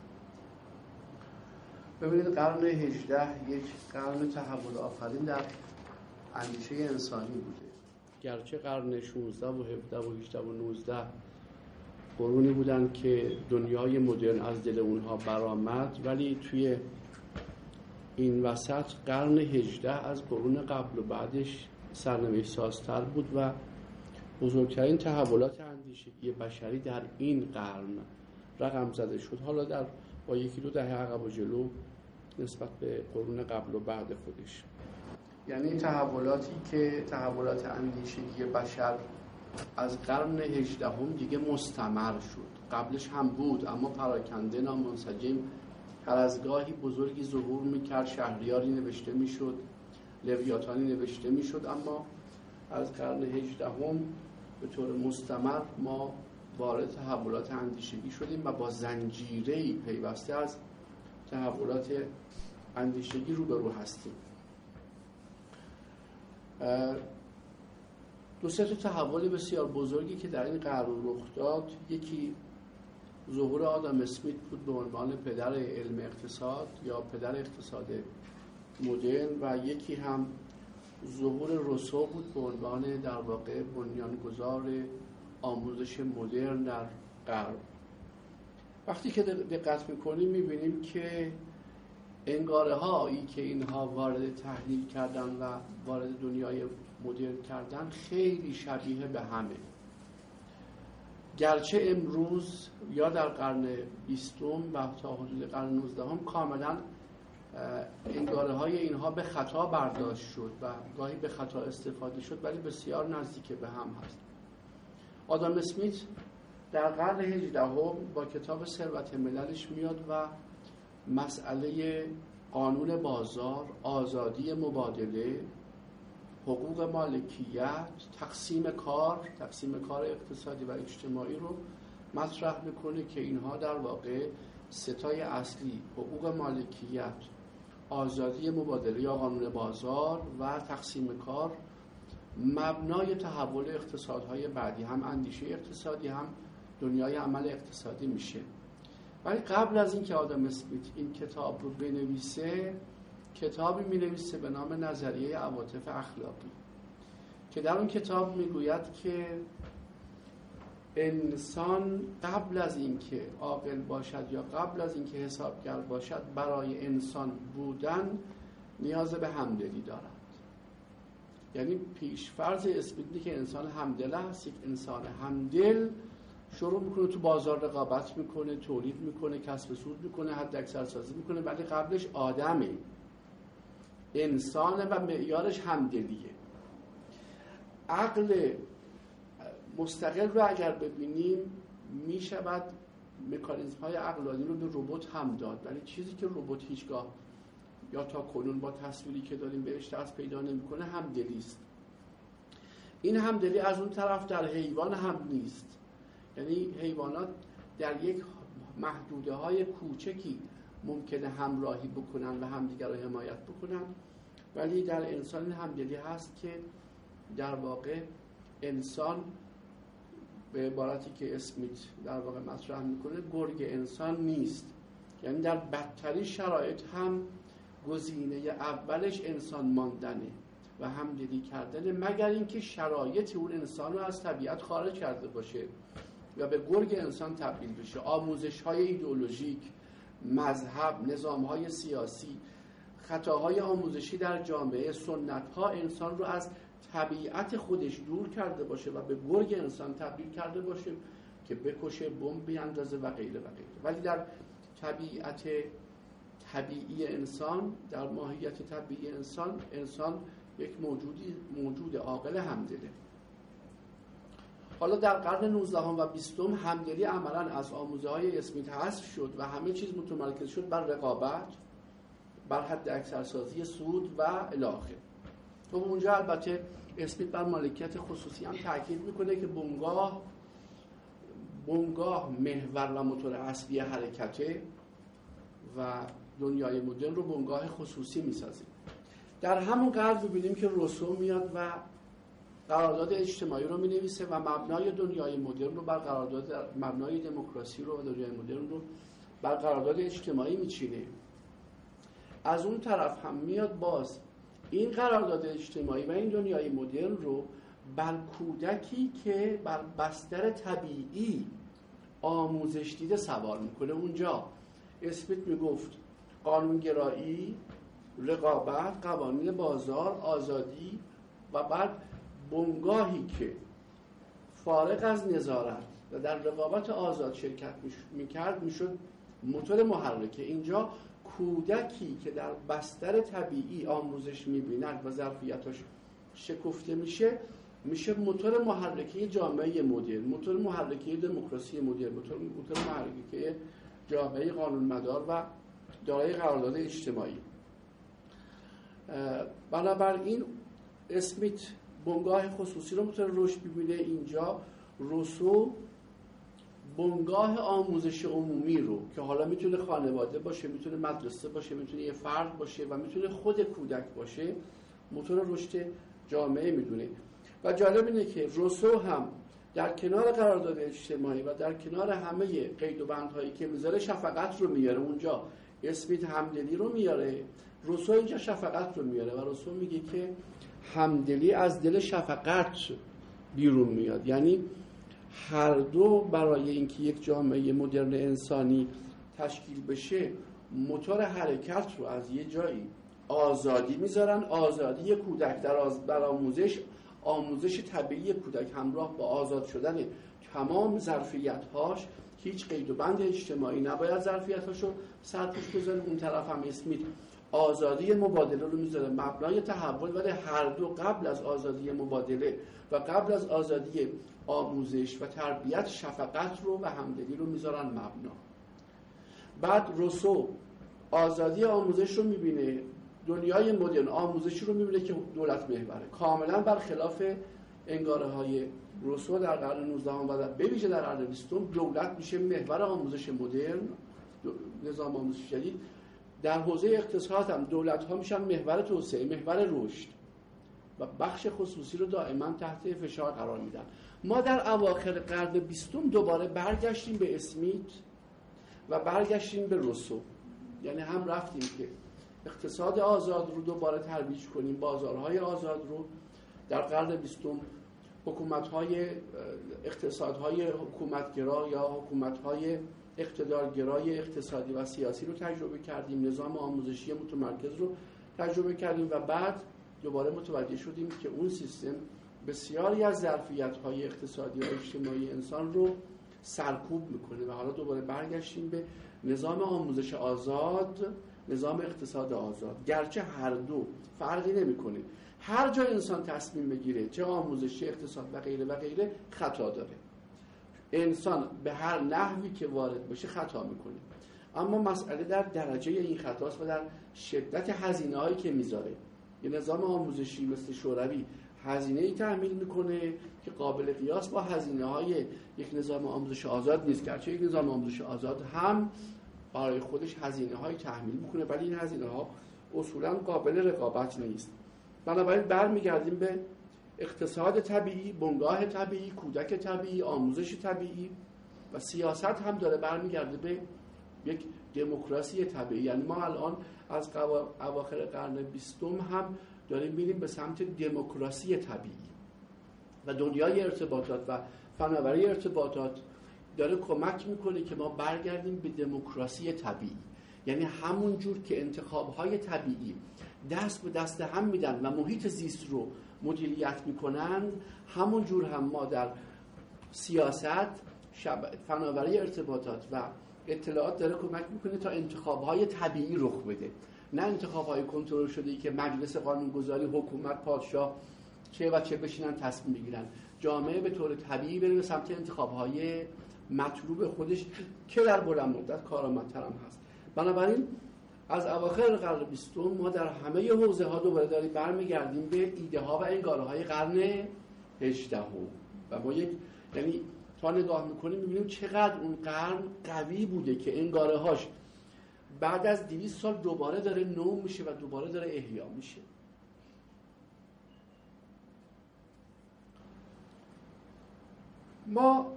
ببینید قرن هجده یک قرن تحول آفرین در اندیشه انسانی بوده. گرچه قرن شانزده و هفده و هجده و نوزده قرونی بودن که دنیای مدرن از دل اونها برآمد، ولی توی این وسط قرن هجده از قرون قبل و بعدش سرنوشت سازتر بود و بزرگترین تحولات اندیشگی بشری در این قرن رقم زده شد. حالا در با یکی دو دهه عقب و جلو نسبت به قرون قبل و بعد خودش، یعنی تحولاتی که تحولات اندیشگی بشر از قرن هجدهم دیگه مستمر شد. قبلش هم بود اما پراکنده، نامنسجم، هر از گاهی بزرگی ظهور میکرد، شهریاری نوشته میشد، لویاتانی نوشته میشد، اما از قرن هجدهم به طور مستمر ما وارد تحولات اندیشگی شدیم و با زنجیره‌ای پیوسته از تحولات اندیشگی روبرو هستیم. دو سه تا تحول بسیار بزرگی که در این قرن رخ داد، یکی ظهور آدم اسمیت بود به عنوان پدر علم اقتصاد یا پدر اقتصاد مدرن، و یکی هم ظهور روسو بود به عنوان در واقع بنیانگذار آموزش مدرن در غرب. وقتی که دقت میکنیم میبینیم که انگاره هایی که اینها وارد تحلیل کردن و وارد دنیای مدرن کردن خیلی شبیه به همه، گرچه امروز یا در قرن بیستم و تا حدود قرن نوزدهم کاملا انگاره های اینها به خطا برداشت شد و گاهی به خطا استفاده شد، ولی بسیار نزدیک به هم هست. آدم اسمیت در قرن هجدهم با کتاب ثروت مللش میاد و مسئله قانون بازار، آزادی مبادله، حقوق مالکیت، تقسیم کار، تقسیم کار اقتصادی و اجتماعی رو مطرح میکنه که اینها در واقع ستای اصلی، حقوق مالکیت، آزادی مبادله یا قانون بازار و تقسیم کار، مبنای تحول اقتصادهای بعدی، هم اندیشه اقتصادی هم دنیای عمل اقتصادی میشه. ولی قبل از این که آدم اسمیت این کتاب رو بنویسه، کتابی می‌نویسه به نام نظریه عواطف اخلاقی که در اون کتاب میگوید که انسان قبل از اینکه عاقل باشد یا قبل از اینکه حسابگر باشد، برای انسان بودن نیاز به همدلی دارد. یعنی پیشفرض اسمیت که انسان همدل است. یک انسان همدل شروع میکنه تو بازار رقابت میکنه، تولید میکنه، کسب سود میکنه، حد اکثر سازی میکنه، ولی قبلش آدمه، انسانه و معیارش همدلیه. عقل مستقل رو اگر ببینیم میشود مکانیزم های عقلانی رو به ربات هم داد، ولی چیزی که ربات هیچگاه یا تا کنون با تصویری که داریم بهش دست پیدا نمیکنه همدلی است. این همدلی از اون طرف در حیوان هم نیست، یعنی حیوانات در یک محدوده های کوچکی ممکنه همراهی بکنن و همدیگر رو حمایت بکنن، ولی در انسان همدلی هست که در واقع انسان به عبارتی که اسمیت در واقع مطرح میکنه گرگ انسان نیست. یعنی در بدترین شرایط هم گزینه اولش انسان ماندنه و همدلی کردنه، مگر اینکه شرایط اون انسان رو از طبیعت خارج کرده باشه و به گرگ انسان تبدیل بشه. آموزش های ایدئولوژیک، مذهب، نظام های سیاسی، خطاهای آموزشی در جامعه، سنت ها انسان رو از طبیعت خودش دور کرده باشه و به گرگ انسان تبدیل کرده باشه که بکشه، بمب بیاندازه و غیره و غیره. ولی در طبیعت طبیعی انسان، در ماهیت طبیعی انسان، انسان یک موجودی موجود عاقل همدله. حالا در قرن نوزدهم و بیستم همدلی عملاً از آموزه های اسمیت حذف شد و همه چیز متمرکز شد بر رقابت، بر حد اکثر سازی سود و الی آخر. تو اونجا البته اسمیت بر مالکیت خصوصی هم تاکید میکنه که بنگاه بنگاه محور و موتور اصلی حرکته و دنیای مدرن رو بنگاه خصوصی میسازیم. در همون قرن ببینیم که روسو میاد و قرارداد اجتماعی رو می‌نویسه و مبنای دنیای مدرن رو بر قرارداد مبنای دموکراسی رو و دنیای مدرن رو بر قرارداد اجتماعی میچینه. از اون طرف هم میاد باز این قرارداد اجتماعی و این دنیای مدرن رو بر کودکی که بر بستر طبیعی آموزش دیده سوار میکنه. اونجا اسمیت میگفت قانونگرایی، رقابت، قوانین بازار، آزادی و بعد بنگاهی که فارغ از نظارت و در رقابت آزاد شرکت میکرد میشد موتور محرکه. اینجا کودکی که در بستر طبیعی آموزش میبیند و ظرفیتاش شکفته میشه میشه موتور محرکه جامعه مدرن، موتور محرکه دموکراسی مدرن، موتور موتور محرکه جامعه قانونمدار و دارای قرارداد اجتماعی. بنابراین اسمیت بنگاه خصوصی رو موتور رشد می‌بینه. اینجا روسو بنگاه آموزش عمومی رو که حالا میتونه خانواده باشه، میتونه مدرسه باشه، میتونه یه فرد باشه و میتونه خود کودک باشه، موتور رشد جامعه میدونه. و جالب اینه که روسو هم در کنار قرارداد اجتماعی و در کنار همه قید و بندهایی که میذاره شفقت رو میاره. اونجا اسمیت همدلی رو میاره، روسو اینجا شفقت رو میاره و روسو میگه که همدلی از دل شفقت بیرون میاد. یعنی هر دو برای اینکه یک جامعه مدرن انسانی تشکیل بشه موتور حرکت رو از یه جایی آزادی میذارن. آزادی کودک در, آز... در آموزش آموزش طبیعی کودک همراه با آزاد شدن تمام ظرفیت‌هاش، هیچ قید و بند اجتماعی نباید ظرفیت‌هاشو سرپوش بذاره. اون طرف هم اسمیت آزادی مبادله رو میذاره مبنای تحول، ولی هر دو قبل از آزادی مبادله و قبل از آزادی آموزش و تربیت شفقت رو و همدلی رو میذارن مبنا. بعد روسو آزادی آموزش رو میبینه، دنیای مدرن آموزشی رو میبینه که دولت محوره، کاملا برخلاف انگاره های روسو در قرن نوزدهم و به ویژه در قرن بیستم. دولت میشه محور آموزش مدرن، نظام آموزش جدید. در حوزه اقتصاد هم دولت ها میشن محور توسعه، محور رشد و بخش خصوصی رو دائما تحت فشار قرار میدن. ما در اواخر قرن بیستم دوباره برگشتیم به اسمیت و برگشتیم به روسو. یعنی هم رفتیم که اقتصاد آزاد رو دوباره ترویج کنیم، بازارهای آزاد رو. در قرن بیستم حکومت‌های اقتصادهای حکومتگرا یا حکومت‌های اقتدارگرای اقتصادی و سیاسی رو تجربه کردیم، نظام آموزشی متمرکز رو تجربه کردیم و بعد دوباره متوجه شدیم که اون سیستم بسیاری از ظرفیت‌های اقتصادی و اجتماعی انسان رو سرکوب میکنه و حالا دوباره برگشتیم به نظام آموزش آزاد، نظام اقتصاد آزاد. گرچه هر دو فرقی نمیکنه، هر جا انسان تصمیم بگیره، چه آموزش چه اقتصاد و غیره و غیره، خطا داره. انسان به هر نحوی که وارد بشه خطا میکنه، اما مسئله در درجه این خطاست و در شدت هزینه هایی که میذاره. یه نظام آموزشی مثل شوروی هزینه ای تحمیل میکنه که قابل قیاس با هزینه های یک نظام آموزش آزاد نیست. گرچه یک نظام آموزش آزاد هم برای خودش هزینه های تحمیل میکنه، ولی این هزینه ها اصولا قابل رقابت نیست. بنابراین برمیگردیم به اقتصاد طبیعی، بنگاه طبیعی، کودک طبیعی، آموزش طبیعی و سیاست هم داره برمیگرده به یک دموکراسی طبیعی. یعنی ما الان از اواخر قرن بیستم هم داریم میریم به سمت دموکراسی طبیعی و دنیای ارتباطات و فناوری ارتباطات داره کمک میکنه که ما برگردیم به دموکراسی طبیعی. یعنی همون جور که انتخاب‌های طبیعی دست به دست هم میدن و محیط زیست رو مدیریت میکنن، همون جور هم ما در سیاست، فناوری ارتباطات و اطلاعات داره کمک میکنه تا انتخاب‌های طبیعی رخ بده، نه انتخاب‌های کنترل شده‌ای که مجلس قانونگذاری، حکومت، پادشاه چه و چه بشینن تصمیم بگیرن. جامعه به طور طبیعی بره به سمت انتخاب‌های مطلوب خودش که در بلند مدت کارآمدتر هم هست. بنابراین از اواخر قرن بیستم ما در همه حوزه ها دوباره داریم برمیگردیم به ایده ها و انگاره های قرن هجدهم و ما یک یعنی تا نگاه میکنیم میبینیم چقدر اون قرن قوی بوده که انگاره هاش بعد از دویست سال دوباره داره نو میشه و دوباره داره احیا میشه. ما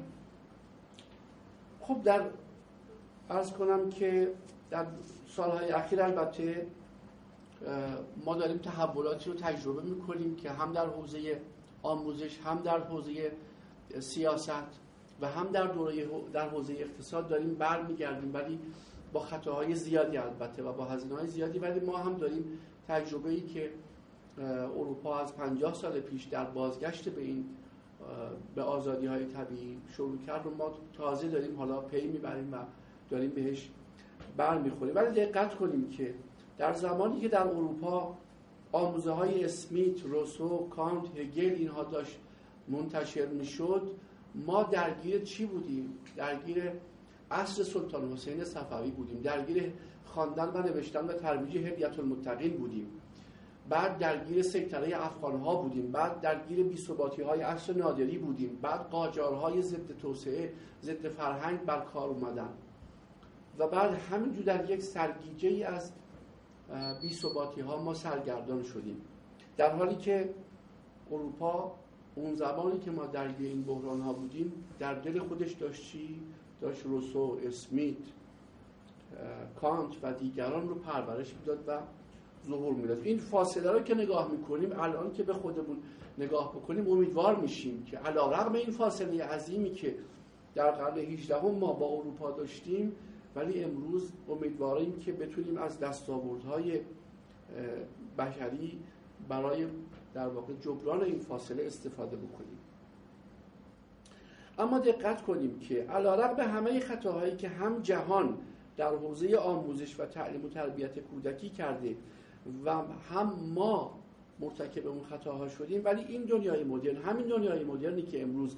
خب در عرض کنم که در سالهای اخیر البته ما داریم تحولاتی رو تجربه میکنیم که هم در حوزه آموزش، هم در حوزه سیاست و هم در دوره در حوزه اقتصاد داریم برمیگردیم، ولی با خطاهای زیادی البته و با هزینه‌های زیادی. ولی ما هم داریم تجربه‌ای که اروپا از پنجاه سال پیش در بازگشت به این به آزادی‌های طبیعی شروع کرد و ما تازه داریم حالا پی میبریم و داریم بهش برمیخوریم. ولی دقت کنیم که در زمانی که در اروپا آموزه‌های اسمیت، روسو، کانت، هگل اینها داشت منتشر میشد، ما درگیر چی بودیم؟ درگیر عصر سلطان حسین صفوی بودیم، درگیر خواندن و نوشتن و ترویج هدیت المتقین بودیم، بعد درگیر سیطره افغان‌ها بودیم، بعد درگیر بی‌ثباتی‌های عصر نادری بودیم، بعد قاجارهای ضد توسعه، ضد فرهنگ بر کار اومدن و بعد همینجور در یک سرگیجه‌ای از بی‌ثباتی‌ها ما سرگردان شدیم، در حالی که اروپا اون زمانی که ما درگیر این بحران‌ها بودیم در دل خودش داشت چی؟ داشت روسو، اسمیت، کانت و دیگران رو پرورش میداد و ظهور میداد. این فاصله رو که نگاه میکنیم الان که به خودمون نگاه بکنیم امیدوار میشیم که علی‌رغم این فاصله عظیمی که در قرن هجدهم ما با اروپا داشتیم، ولی امروز امیدواریم که بتونیم از دستاوردهای بشری برای در واقع جبران این فاصله استفاده بکنیم. اما دقت کنیم که علی‌رغم همه خطاهایی که هم جهان در حوزه آموزش و تعلیم و تربیت کودکی کرده و هم ما مرتکب اون خطاها شدیم، ولی این دنیای مدرن، همین دنیای مدرنی که امروز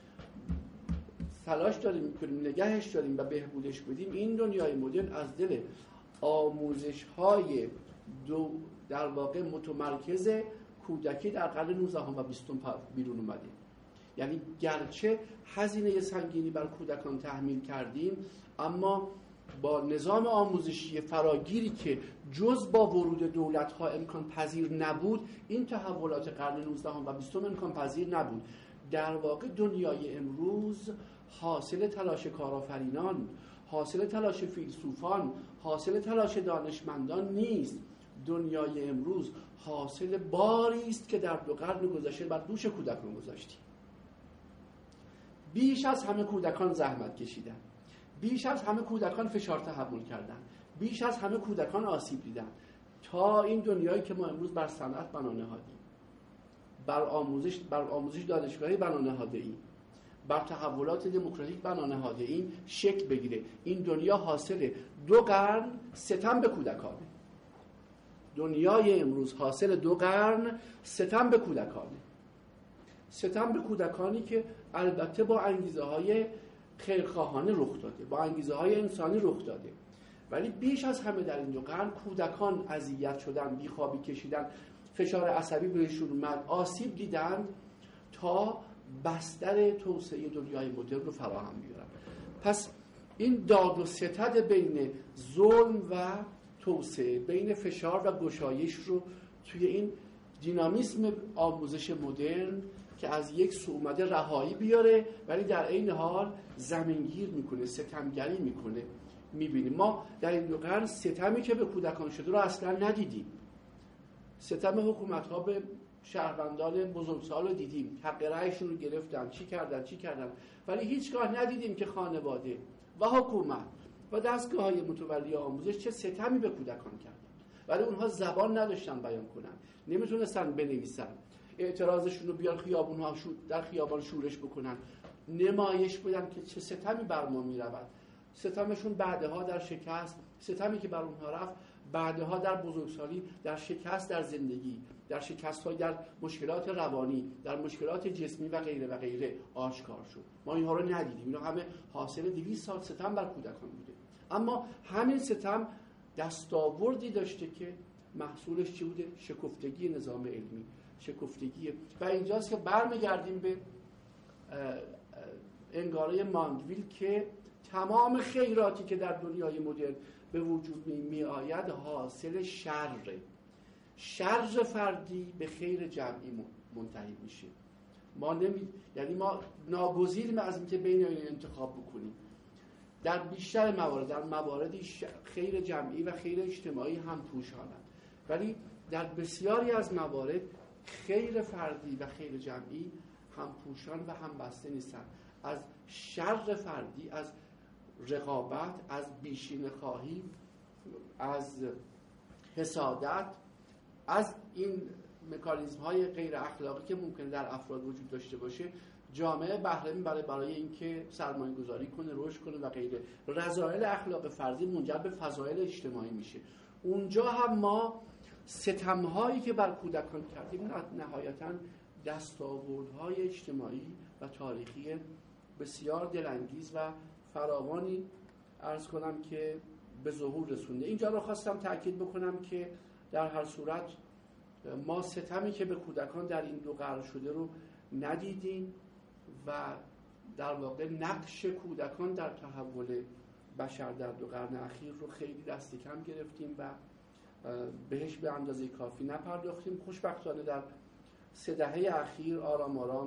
تلاش داریم میکنیم نگهش داریم و بهبودش بدیم، این دنیای مدرن از دل آموزش های دو در واقع متمرکز کودکی در قرن نوزدهم و بیستم بیرون اومده. یعنی گرچه هزینه سنگینی بر کودکان تحمیل کردیم، اما با نظام آموزشی فراگیری که جز با ورود دولت‌ها امکان پذیر نبود، این تحولات قرن نوزدهم و بیستم امکان پذیر نبود. در واقع دنیای امروز حاصل تلاش کارآفرینان، حاصل تلاش فیلسوفان، حاصل تلاش دانشمندان نیست. دنیای امروز حاصل باری است که در دو قرن گذشته بر دوش کودکان گذاشتیم. بیش از همه کودکان زحمت کشیدن، بیش از همه کودکان فشار تحمل کردن، بیش از همه کودکان آسیب دیدن تا این دنیایی که ما امروز بر صنعت بنا نهادیم، بر آموزش بر آموزش دانشگاهی بنا نهاده ایم، بر تحولات دموکراتیک بنا نهاده ایم شکل بگیره. این دنیا حاصل دو قرن ستم به کودکانه. دنیای امروز حاصل دو قرن ستم به کودکانه. ستم به کودکانی که البته با انگیزه های خیرخواهانه رخ داده، با انگیزه های انسانی رخ داده، ولی بیش از همه در این دو قرن کودکان اذیت شدن، بیخوابی کشیدن، فشار عصبی بهشون اومد، آسیب دیدن تا بستر توسعه دنیای مدرن رو فراهم بیارن. پس این داد و ستد بین ظلم و توسعه، بین فشار و گشایش رو توی این دینامیسم آموزش مدرن که از یک سو اومده رهایی بیاره، ولی در این حال زمینگیر میکنه، ستمگری میکنه. میبینیم ما در این دو قرن ستمی که به کودکان شده رو اصلا ندیدیم. ستم حکومت ها به شهروندان بزرگسال رو دیدیم، حق رأیشون رو گرفتن، چی کردن چی کردن ولی هیچگاه ندیدیم که خانواده و حکومت و دستگاه های متولی آموزش چه ستمی به کودکان کردن. ولی اونها زبان نداشتن بیان کنن، نمیتونستن بنویسن، اعتراضشون رو بیان خیابون ها شو در خیابان شورش بکنن، نمایش بدن که چه ستمی بر ما میرود. ستمشون بعدها در شکست، ستمی که بر اونها رفت بعدها در بزرگسالی، در شکست در زندگی، در شکست های در مشکلات روانی، در مشکلات جسمی و غیره و غیره آشکار شد. ما اینها رو ندیدیم. اینا همه حاصل دویست سال ستم بر کودکان بوده. اما همین ستم دستاوردی داشته که محصولش چی بوده؟ شکفتگی نظام علمی، شکفتگی. و اینجاست که برمیگردیم به انگاره ماندویل که تمام خیراتی که در دنیای مدرن به وجود می آید حاصل شر شر فردی به خیر جمعی منتهی میشه. ما نمی یعنی ما ناگزیریم از اینکه بین این انتخاب بکنیم. در بیشتر موارد، در مواردی خیر جمعی و خیر اجتماعی هم پوشانند، ولی در بسیاری از موارد خیر فردی و خیر جمعی هم پوشان و هم بسته نیستند. از شر فردی، از رقابت، از بیشینه خواهی، از حسادت، از این مکانیزم های غیر اخلاقی که ممکنه در افراد وجود داشته باشه، جامعه بهره میبره برای اینکه سرمایه گذاری کنه، رشد کنه و غیره. رذایل اخلاق فردی منجر به فضایل اجتماعی میشه. اونجا هم ما ستمهایی که بر کودکان کردیم نهایتاً دستاوردهای اجتماعی و تاریخی بسیار دلانگیز و فراوانی عرض کنم که به ظهور رسونده. اینجا رو خواستم تأکید بکنم که در هر صورت ما ستمی که به کودکان در این دو قرن شده رو ندیدیم و در واقع نقش کودکان در تحول بشر در دو قرن اخیر رو خیلی دست کم گرفتیم و بهش به اندازه کافی نپرداختیم. خوشبختانه در سه دهه اخیر آرام آرام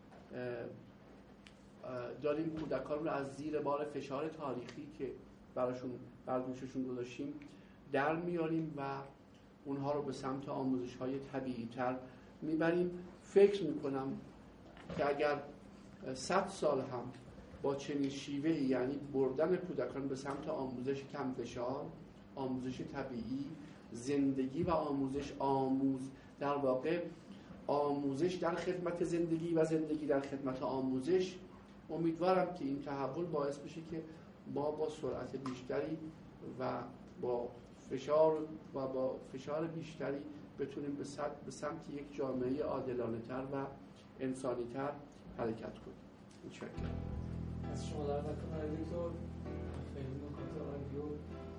داریم کودکان رو از زیر بار فشار تاریخی که براشون بر دوششون گذاشتیم در میاریم و اونها رو به سمت آموزش‌های طبیعی‌تر میبریم. فکر میکنم که اگر صد سال هم با چنین شیوهی، یعنی بردن کودکان به سمت آموزش کم فشار، آموزش طبیعی، زندگی و آموزش آموز، در واقع آموزش در خدمت زندگی و زندگی در خدمت آموزش، امیدوارم که این تحول باعث بشه که ما با سرعت بیشتری و با فشار و با فشار بیشتری بتونیم به سمت, به سمت یک جامعه عادلانه تر و انسانی تر حرکت کنیم. متشکرم. از شما در نکنه دکتر، خیلی نکات عالی و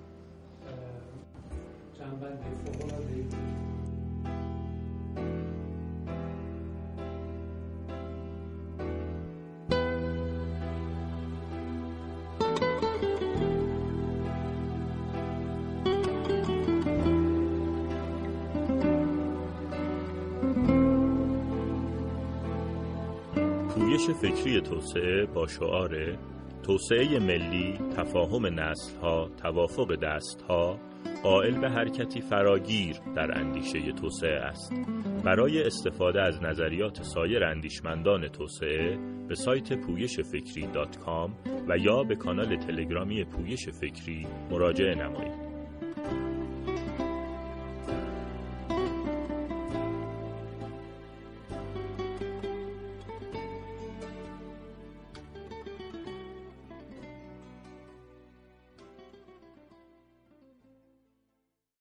جنبنده فوق‌العاده‌ای. پویش فکری توسعه با شعار توسعه ملی، تفاهم نسل‌ها، توافق دست‌ها، قائل به حرکتی فراگیر در اندیشه توسعه است. برای استفاده از نظریات سایر اندیشمندان توسعه به سایت پویش فکری دات کام و یا به کانال تلگرامی پویش فکری مراجعه نمایید.